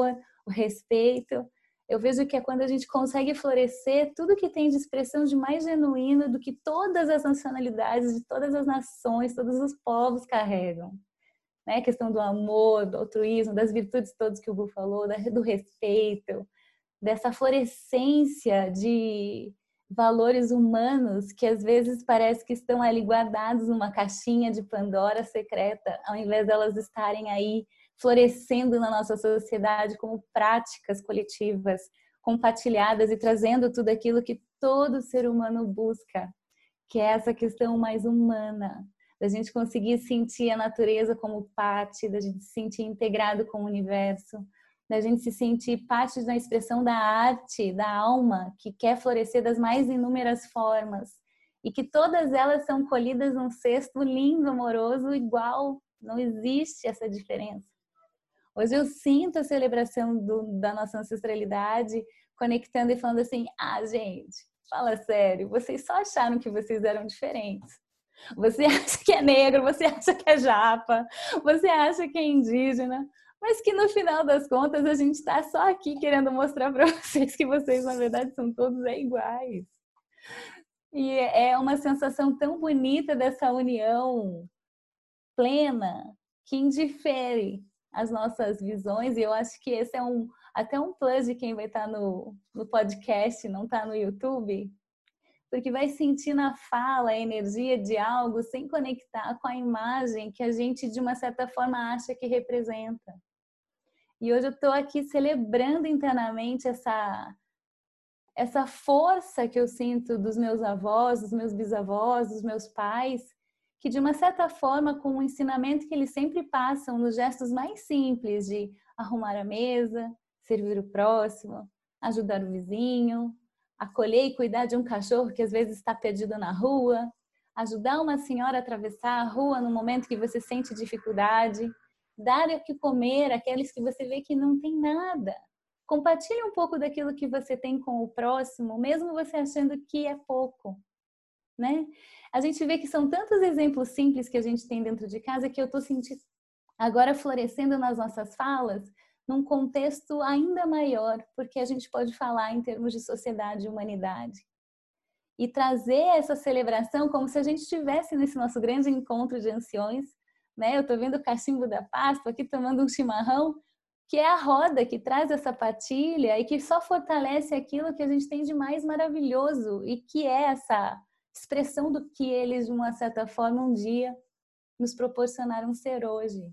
o respeito. Eu vejo que é quando a gente consegue florescer tudo que tem de expressão de mais genuíno do que todas as nacionalidades, de todas as nações, todos os povos carregam. Né? A questão do amor, do altruísmo, das virtudes todas que o Bu falou, do respeito, dessa florescência de valores humanos que às vezes parece que estão ali guardados numa caixinha de Pandora secreta, ao invés delas estarem aí florescendo na nossa sociedade como práticas coletivas, compartilhadas e trazendo tudo aquilo que todo ser humano busca, que é essa questão mais humana, da gente conseguir sentir a natureza como parte, da gente se sentir integrado com o universo, da gente se sentir parte da expressão da arte, da alma, que quer florescer das mais inúmeras formas, e que todas elas são colhidas num cesto lindo, amoroso, igual, não existe essa diferença. Hoje eu sinto a celebração da nossa ancestralidade, conectando e falando assim, gente, fala sério, vocês só acharam que vocês eram diferentes. Você acha que é negro, você acha que é japa, você acha que é indígena, mas que no final das contas a gente está só aqui querendo mostrar para vocês que vocês na verdade são todos iguais. E é uma sensação tão bonita dessa união plena que indifere as nossas visões, e eu acho que esse é até um plus de quem vai estar no podcast, não está no YouTube, porque vai sentir na fala a energia de algo sem conectar com a imagem que a gente, de uma certa forma, acha que representa. E hoje eu estou aqui celebrando internamente essa força que eu sinto dos meus avós, dos meus bisavós, dos meus pais, que de uma certa forma, com o ensinamento que eles sempre passam nos gestos mais simples de arrumar a mesa, servir o próximo, ajudar o vizinho, acolher e cuidar de um cachorro que às vezes está perdido na rua, ajudar uma senhora a atravessar a rua no momento que você sente dificuldade, dar o que comer àqueles que você vê que não tem nada. Compartilhe um pouco daquilo que você tem com o próximo, mesmo você achando que é pouco, né? A gente vê que são tantos exemplos simples que a gente tem dentro de casa que eu estou sentindo agora florescendo nas nossas falas num contexto ainda maior, porque a gente pode falar em termos de sociedade e humanidade. E trazer essa celebração como se a gente estivesse nesse nosso grande encontro de anciões, né? Eu estou vendo o cachimbo da Páscoa aqui tomando um chimarrão, que é a roda que traz essa partilha e que só fortalece aquilo que a gente tem de mais maravilhoso e que é essa expressão do que eles, de uma certa forma, um dia nos proporcionaram ser hoje.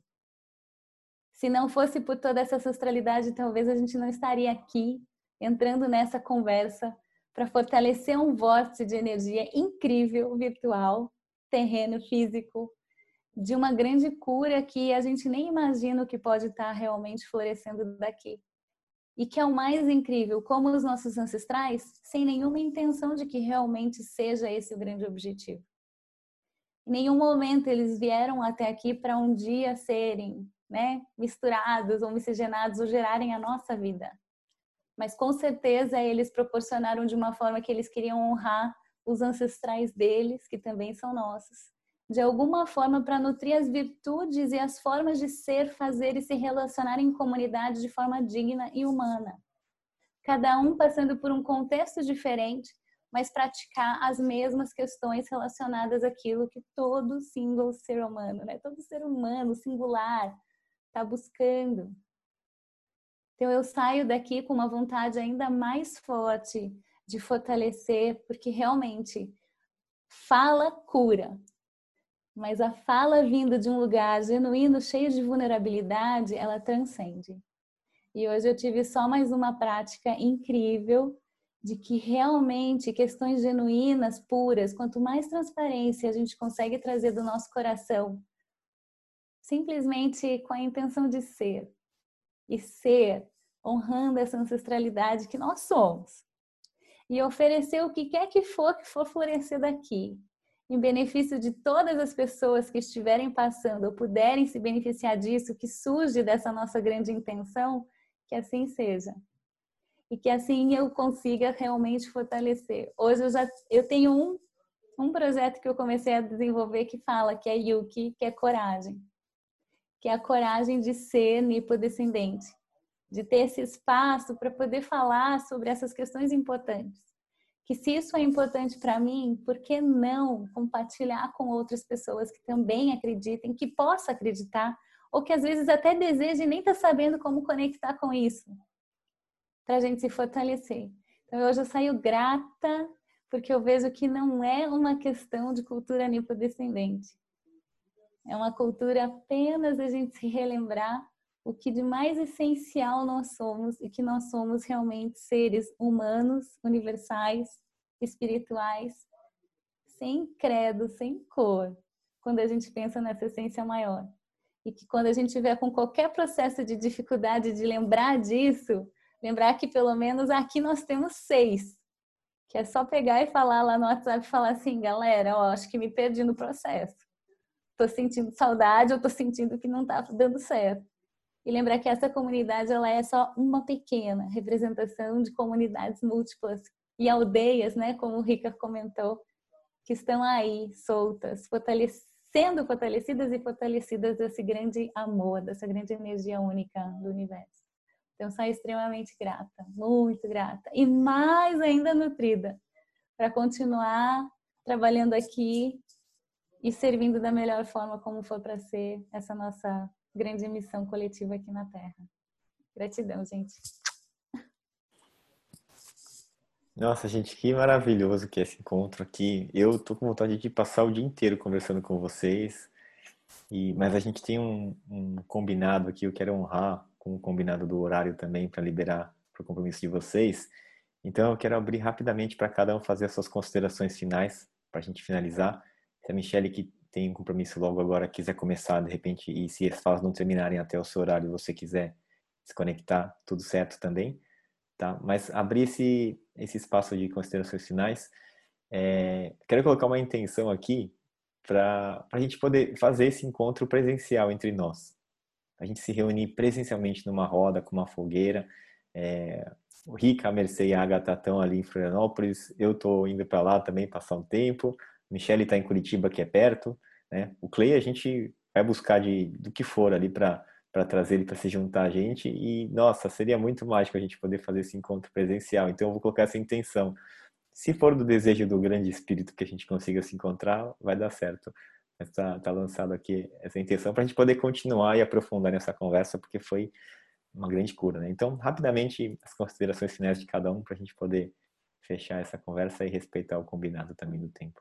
Se não fosse por toda essa ancestralidade, talvez a gente não estaria aqui, entrando nessa conversa para fortalecer um vórtice de energia incrível, virtual, terreno, físico, de uma grande cura que a gente nem imagina o que pode estar realmente florescendo daqui. E que é o mais incrível, como os nossos ancestrais, sem nenhuma intenção de que realmente seja esse o grande objetivo. Em nenhum momento eles vieram até aqui para um dia serem, né, misturados ou miscigenados ou gerarem a nossa vida. Mas com certeza eles proporcionaram de uma forma que eles queriam honrar os ancestrais deles, que também são nossos, de alguma forma para nutrir as virtudes e as formas de ser, fazer e se relacionar em comunidade de forma digna e humana. Cada um passando por um contexto diferente, mas praticar as mesmas questões relacionadas àquilo que todo single ser humano, né? Todo ser humano singular está buscando. Então eu saio daqui com uma vontade ainda mais forte de fortalecer, porque realmente fala cura. Mas a fala vindo de um lugar genuíno, cheio de vulnerabilidade, ela transcende. E hoje eu tive só mais uma prática incrível de que realmente questões genuínas, puras, quanto mais transparência a gente consegue trazer do nosso coração, simplesmente com a intenção de ser, e ser honrando essa ancestralidade que nós somos, e oferecer o que quer que for florescer daqui, em benefício de todas as pessoas que estiverem passando ou puderem se beneficiar disso, que surge dessa nossa grande intenção, que assim seja. E que assim eu consiga realmente fortalecer. Hoje eu tenho um projeto que eu comecei a desenvolver que fala que é Yuki, que é coragem. Que é a coragem de ser nipodescendente. de ter esse espaço para poder falar sobre essas questões importantes. Que se isso é importante para mim, por que não compartilhar com outras pessoas que também acreditem, que possa acreditar, ou que às vezes até desejem nem estar sabendo como conectar com isso, para a gente se fortalecer. Então hoje eu saio grata, porque eu vejo que não é uma questão de cultura nipodescendente. É uma cultura apenas da gente se relembrar o que de mais essencial nós somos e que nós somos realmente seres humanos, universais, espirituais, sem credo, sem cor, quando a gente pensa nessa essência maior. E que quando a gente tiver com qualquer processo de dificuldade de lembrar disso, lembrar que pelo menos aqui nós temos 6, que é só pegar e falar lá no WhatsApp e falar assim, galera, ó, acho que me perdi no processo. Tô sentindo saudade, eu tô sentindo que não tá dando certo. E lembrar que essa comunidade ela é só uma pequena representação de comunidades múltiplas e aldeias, né, como o Rica comentou, que estão aí soltas, sendo fortalecidas e fortalecidas desse grande amor, dessa grande energia única do universo. Então, sou extremamente grata, muito grata e mais ainda nutrida para continuar trabalhando aqui e servindo da melhor forma como for para ser essa nossa grande missão coletiva aqui na Terra. Gratidão, gente. Nossa, gente, que maravilhoso que é esse encontro aqui. Eu tô com vontade de passar o dia inteiro conversando com vocês, mas a gente tem um combinado aqui, eu quero honrar com o combinado do horário também para liberar para o compromisso de vocês. Então eu quero abrir rapidamente para cada um fazer as suas considerações finais, para a gente finalizar. Se a Michelle, que tem um compromisso logo agora, quiser começar de repente, e se as falas não terminarem até o seu horário e você quiser se conectar, tudo certo também, tá? Mas abrir esse espaço de considerações finais, quero colocar uma intenção aqui para a gente poder fazer esse encontro presencial entre nós. A gente se reunir presencialmente numa roda, com uma fogueira. O Rica, a Mercê e a Agatha estão ali em Florianópolis, eu estou indo para lá também passar um tempo, Michelle está em Curitiba, que é perto, né? O Clay a gente vai buscar do que for ali para trazer ele para se juntar a gente e, nossa, seria muito mágico a gente poder fazer esse encontro presencial, então eu vou colocar essa intenção. Se for do desejo do grande espírito que a gente consiga se encontrar, vai dar certo. Mas tá lançado aqui essa intenção para a gente poder continuar e aprofundar nessa conversa, porque foi uma grande cura, né? Então, rapidamente, as considerações finais de cada um para a gente poder fechar essa conversa e respeitar o combinado também do tempo.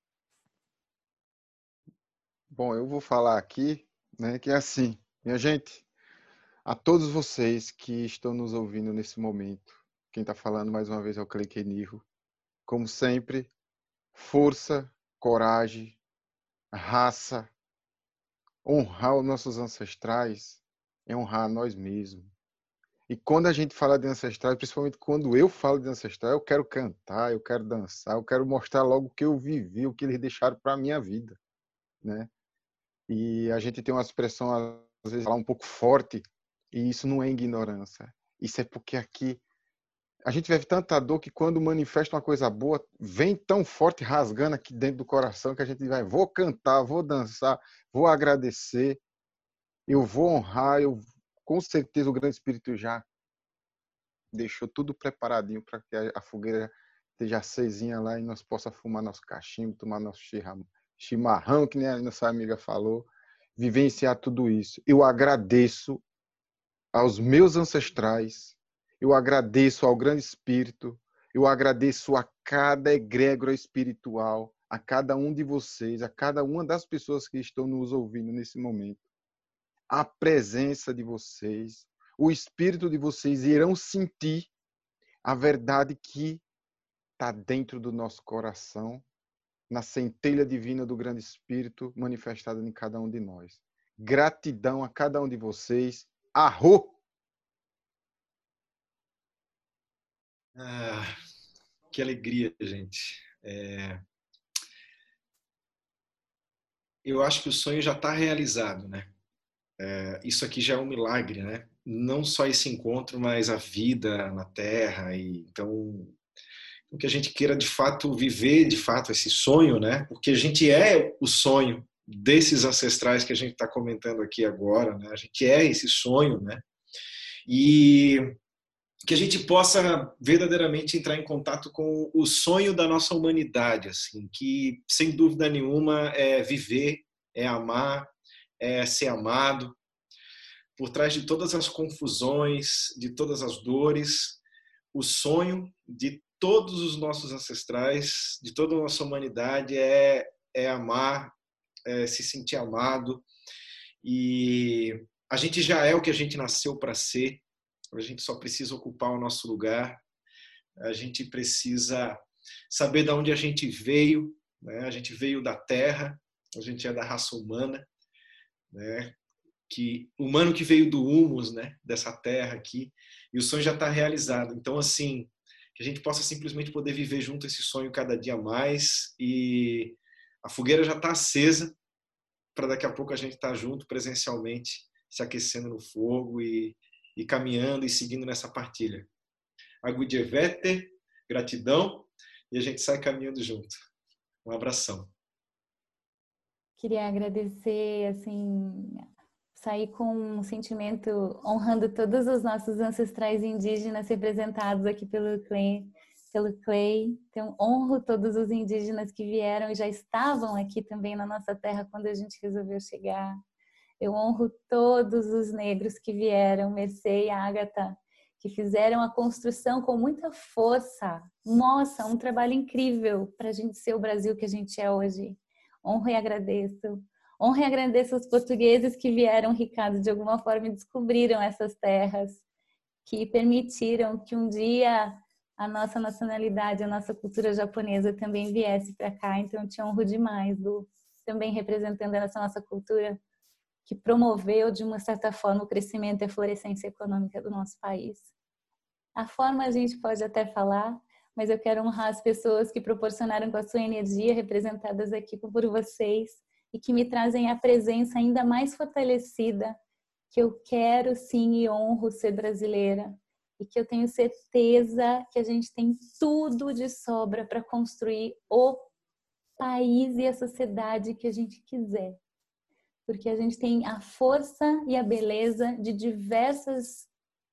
Bom, eu vou falar aqui, né, que é assim, minha gente, a todos vocês que estão nos ouvindo nesse momento, quem está falando mais uma vez é o Clay Kenirro. Como sempre, força, coragem, raça, honrar os nossos ancestrais é honrar nós mesmos. E quando a gente fala de ancestrais, principalmente quando eu falo de ancestrais, eu quero cantar, eu quero dançar, eu quero mostrar logo o que eu vivi, o que eles deixaram para a minha vida, né? E a gente tem uma expressão, às vezes, um pouco forte, e isso não é ignorância. Isso é porque aqui a gente vive tanta dor que quando manifesta uma coisa boa, vem tão forte, rasgando aqui dentro do coração, que a gente vai, vou cantar, vou dançar, vou agradecer, eu vou honrar, com certeza o Grande Espírito já deixou tudo preparadinho para que a fogueira esteja acesinha lá e nós possa fumar nosso cachimbo, tomar nosso chimarrão, que nem a nossa amiga falou, vivenciar tudo isso. Eu agradeço aos meus ancestrais, eu agradeço ao Grande Espírito, eu agradeço a cada egrégora espiritual, a cada um de vocês, a cada uma das pessoas que estão nos ouvindo nesse momento. A presença de vocês, o espírito de vocês irão sentir a verdade que está dentro do nosso coração, na centelha divina do Grande Espírito manifestada em cada um de nós. Gratidão a cada um de vocês. Arro! Que alegria, gente. Eu acho que o sonho já está realizado, né? Isso aqui já é um milagre, né? Não só esse encontro, mas a vida na Terra. Então, que a gente queira de fato viver de fato esse sonho, né? Porque a gente é o sonho desses ancestrais que a gente está comentando aqui agora, né? A gente é esse sonho, né? e que a gente possa verdadeiramente entrar em contato com o sonho da nossa humanidade, assim, que sem dúvida nenhuma é viver, é amar, é ser amado, por trás de todas as confusões, de todas as dores, o sonho de todos os nossos ancestrais, de toda a nossa humanidade é amar, é se sentir amado, e a gente já é o que a gente nasceu para ser, a gente só precisa ocupar o nosso lugar, a gente precisa saber de onde a gente veio, né? A gente veio da Terra, a gente é da raça humana, né? Humano que veio do humus, né? Dessa terra aqui, e o sonho já está realizado. Então, assim, que a gente possa simplesmente poder viver junto esse sonho cada dia mais, e a fogueira já está acesa, para daqui a pouco a gente estar junto presencialmente, se aquecendo no fogo e caminhando e seguindo nessa partilha. Agudjevete, gratidão, e a gente sai caminhando junto. Um abração. Queria agradecer, assim, sair com um sentimento honrando todos os nossos ancestrais indígenas representados aqui pelo Clay. Então, honro todos os indígenas que vieram e já estavam aqui também na nossa terra quando a gente resolveu chegar. Eu honro todos os negros que vieram, Mercê e Ágata, que fizeram a construção com muita força. Nossa, um trabalho incrível para a gente ser o Brasil que a gente é hoje. Honro e agradeço. Honro e agradeço os portugueses que vieram, Ricardo, de alguma forma e descobriram essas terras, que permitiram que um dia a nossa nacionalidade, a nossa cultura japonesa também viesse para cá. Então, eu te honro demais, Lu, também representando essa nossa cultura, que promoveu, de uma certa forma, o crescimento e a florescência econômica do nosso país. A forma a gente pode até falar, mas eu quero honrar as pessoas que proporcionaram com a sua energia, representadas aqui por vocês, e que me trazem a presença ainda mais fortalecida, que eu quero sim e honro ser brasileira, e que eu tenho certeza que a gente tem tudo de sobra para construir o país e a sociedade que a gente quiser. Porque a gente tem a força e a beleza de diversos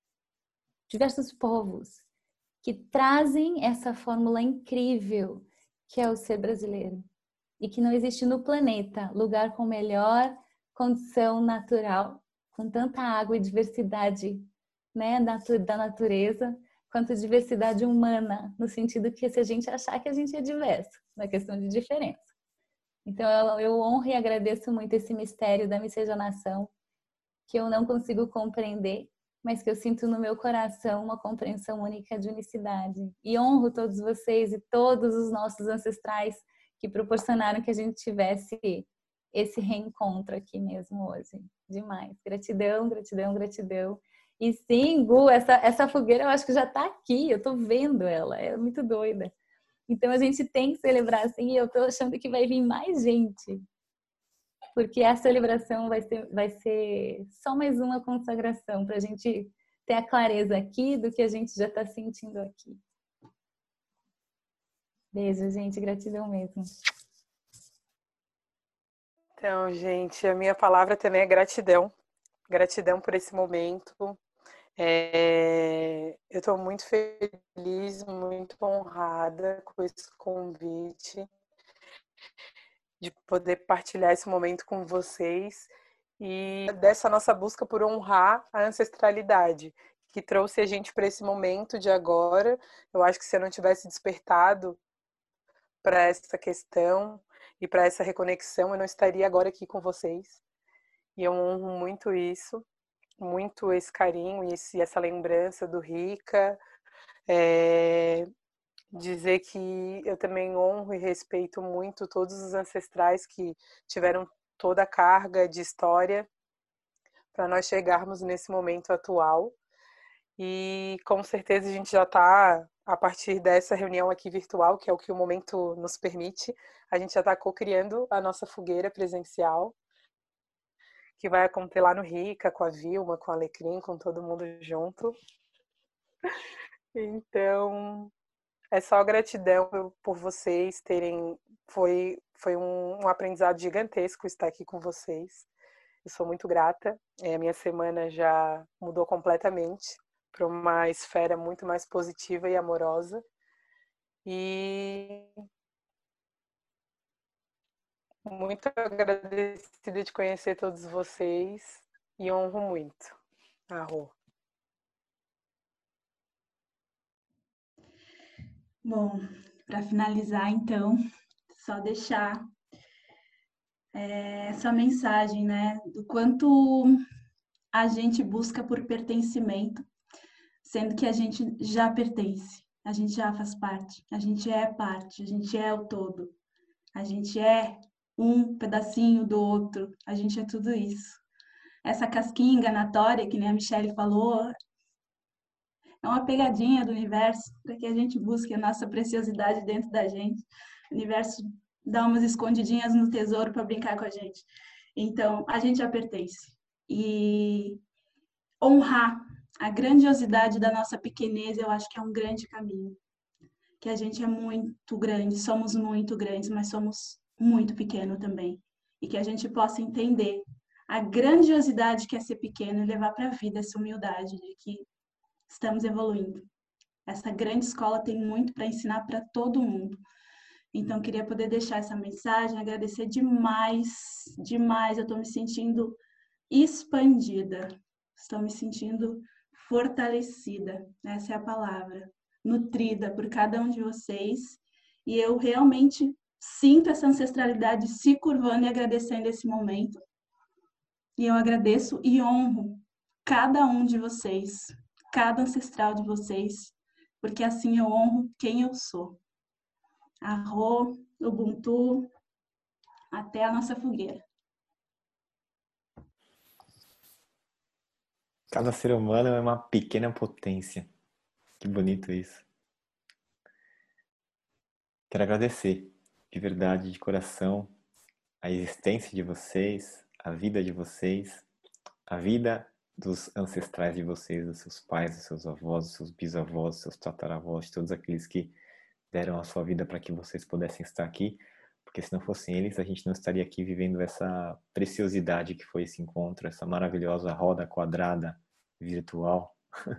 povos que trazem essa fórmula incrível que é o ser brasileiro. E que não existe no planeta lugar com melhor condição natural, com tanta água e diversidade, né, da natureza, quanto diversidade humana, no sentido que se a gente achar que a gente é diverso, na questão de diferença. Então eu honro e agradeço muito esse mistério da miscigenação, que eu não consigo compreender, mas que eu sinto no meu coração uma compreensão única de unicidade. E honro todos vocês e todos os nossos ancestrais que proporcionaram que a gente tivesse esse reencontro aqui mesmo hoje. Demais. Gratidão, gratidão, gratidão. E sim, Gu, essa fogueira eu acho que já está aqui, eu estou vendo ela, é muito doida. Então a gente tem que celebrar assim, e eu estou achando que vai vir mais gente. Porque a celebração vai ser só mais uma consagração para a gente ter a clareza aqui do que a gente já está sentindo aqui. Beijo, gente. Gratidão mesmo. Então, gente, a minha palavra também é gratidão. Gratidão por esse momento. Eu estou muito feliz, muito honrada com esse convite, de poder partilhar esse momento com vocês e dessa nossa busca por honrar a ancestralidade, que trouxe a gente para esse momento de agora. Eu acho que se eu não tivesse despertado para essa questão e para essa reconexão, eu não estaria agora aqui com vocês. E eu honro muito isso, muito esse carinho e essa lembrança do Rica. Dizer que eu também honro e respeito muito todos os ancestrais que tiveram toda a carga de história para nós chegarmos nesse momento atual. E com certeza a gente já está, a partir dessa reunião aqui virtual, que é o que o momento nos permite, a gente já está co-criando a nossa fogueira presencial, que vai acontecer lá no Rica, com a Vilma, com a Alecrim, com todo mundo junto. Então, é só gratidão por vocês terem... Foi um aprendizado gigantesco estar aqui com vocês. Eu sou muito grata. A minha semana já mudou completamente para uma esfera muito mais positiva e amorosa. E muito agradecida de conhecer todos vocês e honro muito a Rô. Bom, para finalizar, então, só deixar essa mensagem, né, do quanto a gente busca por pertencimento, sendo que a gente já pertence, a gente já faz parte, a gente é parte, a gente é o todo, a gente é um pedacinho do outro, a gente é tudo isso. Essa casquinha enganatória, que nem a Michelle falou, é uma pegadinha do universo para que a gente busque a nossa preciosidade dentro da gente. O universo dá umas escondidinhas no tesouro para brincar com a gente. Então, a gente já pertence. E honrar a grandiosidade da nossa pequenez, eu acho que é um grande caminho. Que a gente é muito grande, somos muito grandes, mas somos muito pequeno também. E que a gente possa entender a grandiosidade que é ser pequeno e levar para a vida essa humildade de que estamos evoluindo. Essa grande escola tem muito para ensinar para todo mundo. Então, queria poder deixar essa mensagem, agradecer demais, demais. Eu estou me sentindo expandida, estou me sentindo fortalecida, essa é a palavra, nutrida por cada um de vocês. E eu realmente sinto essa ancestralidade se curvando e agradecendo esse momento. E eu agradeço e honro cada um de vocês, cada ancestral de vocês, porque assim eu honro quem eu sou. Arro, Ubuntu, até a nossa fogueira. Cada ser humano é uma pequena potência. Que bonito isso. Quero agradecer, de verdade, de coração, a existência de vocês, a vida de vocês, a vida dos ancestrais de vocês, dos seus pais, dos seus avós, dos seus bisavós, dos seus tataravós, todos aqueles que deram a sua vida para que vocês pudessem estar aqui, porque se não fossem eles, a gente não estaria aqui vivendo essa preciosidade que foi esse encontro, essa maravilhosa roda quadrada virtual,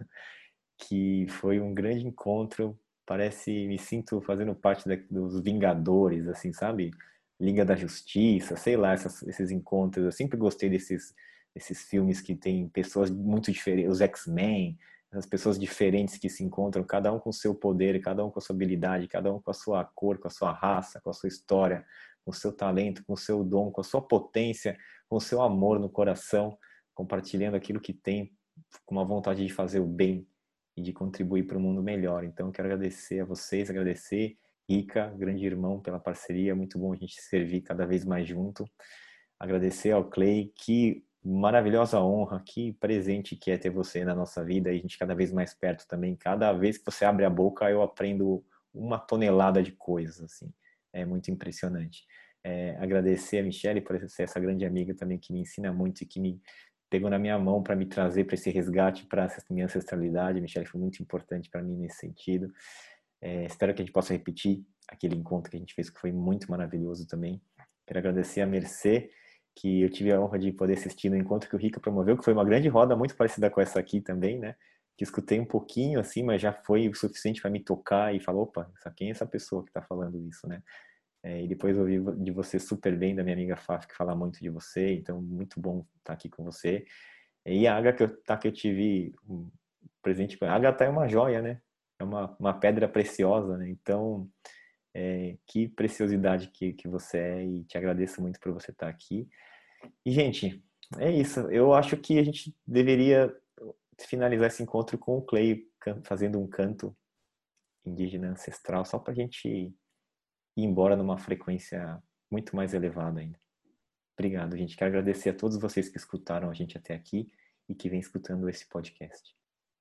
que foi um grande encontro. Parece, me sinto fazendo parte dos Vingadores, assim, sabe? Liga da Justiça, sei lá, esses encontros. Eu sempre gostei desses filmes que tem pessoas muito diferentes, os X-Men, as pessoas diferentes que se encontram, cada um com o seu poder, cada um com a sua habilidade, cada um com a sua cor, com a sua raça, com a sua história, com o seu talento, com o seu dom, com a sua potência, com o seu amor no coração, compartilhando aquilo que tem, com uma vontade de fazer o bem e de contribuir para um mundo melhor. Então, quero agradecer a vocês, agradecer Rica, grande irmão, pela parceria. Muito bom a gente se servir cada vez mais junto. Agradecer ao Clay, que maravilhosa honra, que presente que é ter você na nossa vida, e a gente cada vez mais perto também. Cada vez que você abre a boca, eu aprendo uma tonelada de coisas, assim. É muito impressionante. Agradecer a Michelle por ser essa grande amiga também, que me ensina muito e que me pegou na minha mão para me trazer para esse resgate, para essa minha ancestralidade. A Michelle foi muito importante para mim nesse sentido. Espero que a gente possa repetir aquele encontro que a gente fez, que foi muito maravilhoso também. Quero agradecer a Mercê, que eu tive a honra de poder assistir no encontro que o Rica promoveu, que foi uma grande roda, muito parecida com essa aqui também, né? Que escutei um pouquinho, assim, mas já foi o suficiente para me tocar e falar, opa, quem é essa pessoa que está falando isso, né? E depois eu ouvi de você super bem, da minha amiga Faf, que fala muito de você, então muito bom estar aqui com você. E a Agatha, que eu tive um presente com a Agatha, é uma joia, né? É uma pedra preciosa, né? Então, que preciosidade que você é, e te agradeço muito por você estar aqui. E, gente, é isso. Eu acho que a gente deveria finalizar esse encontro com o Clay fazendo um canto indígena ancestral, só para a gente ir embora numa frequência muito mais elevada ainda. Obrigado, gente. Quero agradecer a todos vocês que escutaram a gente até aqui e que vem escutando esse podcast.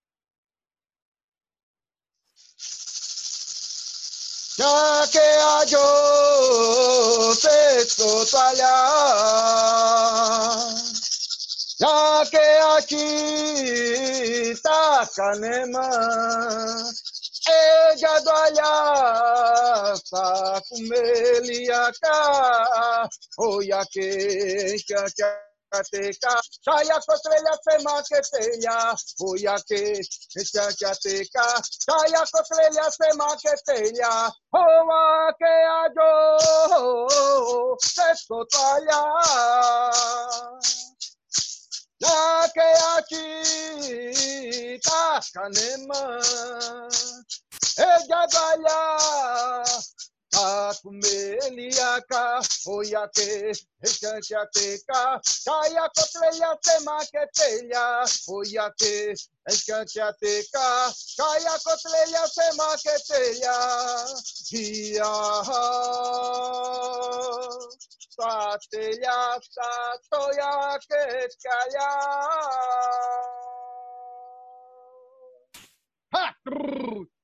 Ya que ayo se totalha, ya que aqui tá canema, ella do allá sa kumeliaka, o ya que Teca, Saya Cotrelha Sema Quetelha, Boiaque, Teca, Saya Cotrelha Sema Quetelha, Oa que ajo, Testotalha, Ya que aqui tá canema, Ejagalha, Akumeliaka, Oyake, Ekantiateca, Kaya Cotreia Sema Quetelha, Oyake, Ekantiateca, Kaya Cotreia Sema Quetelha, Ia, Satelha, Satoya Quetelha. Ha!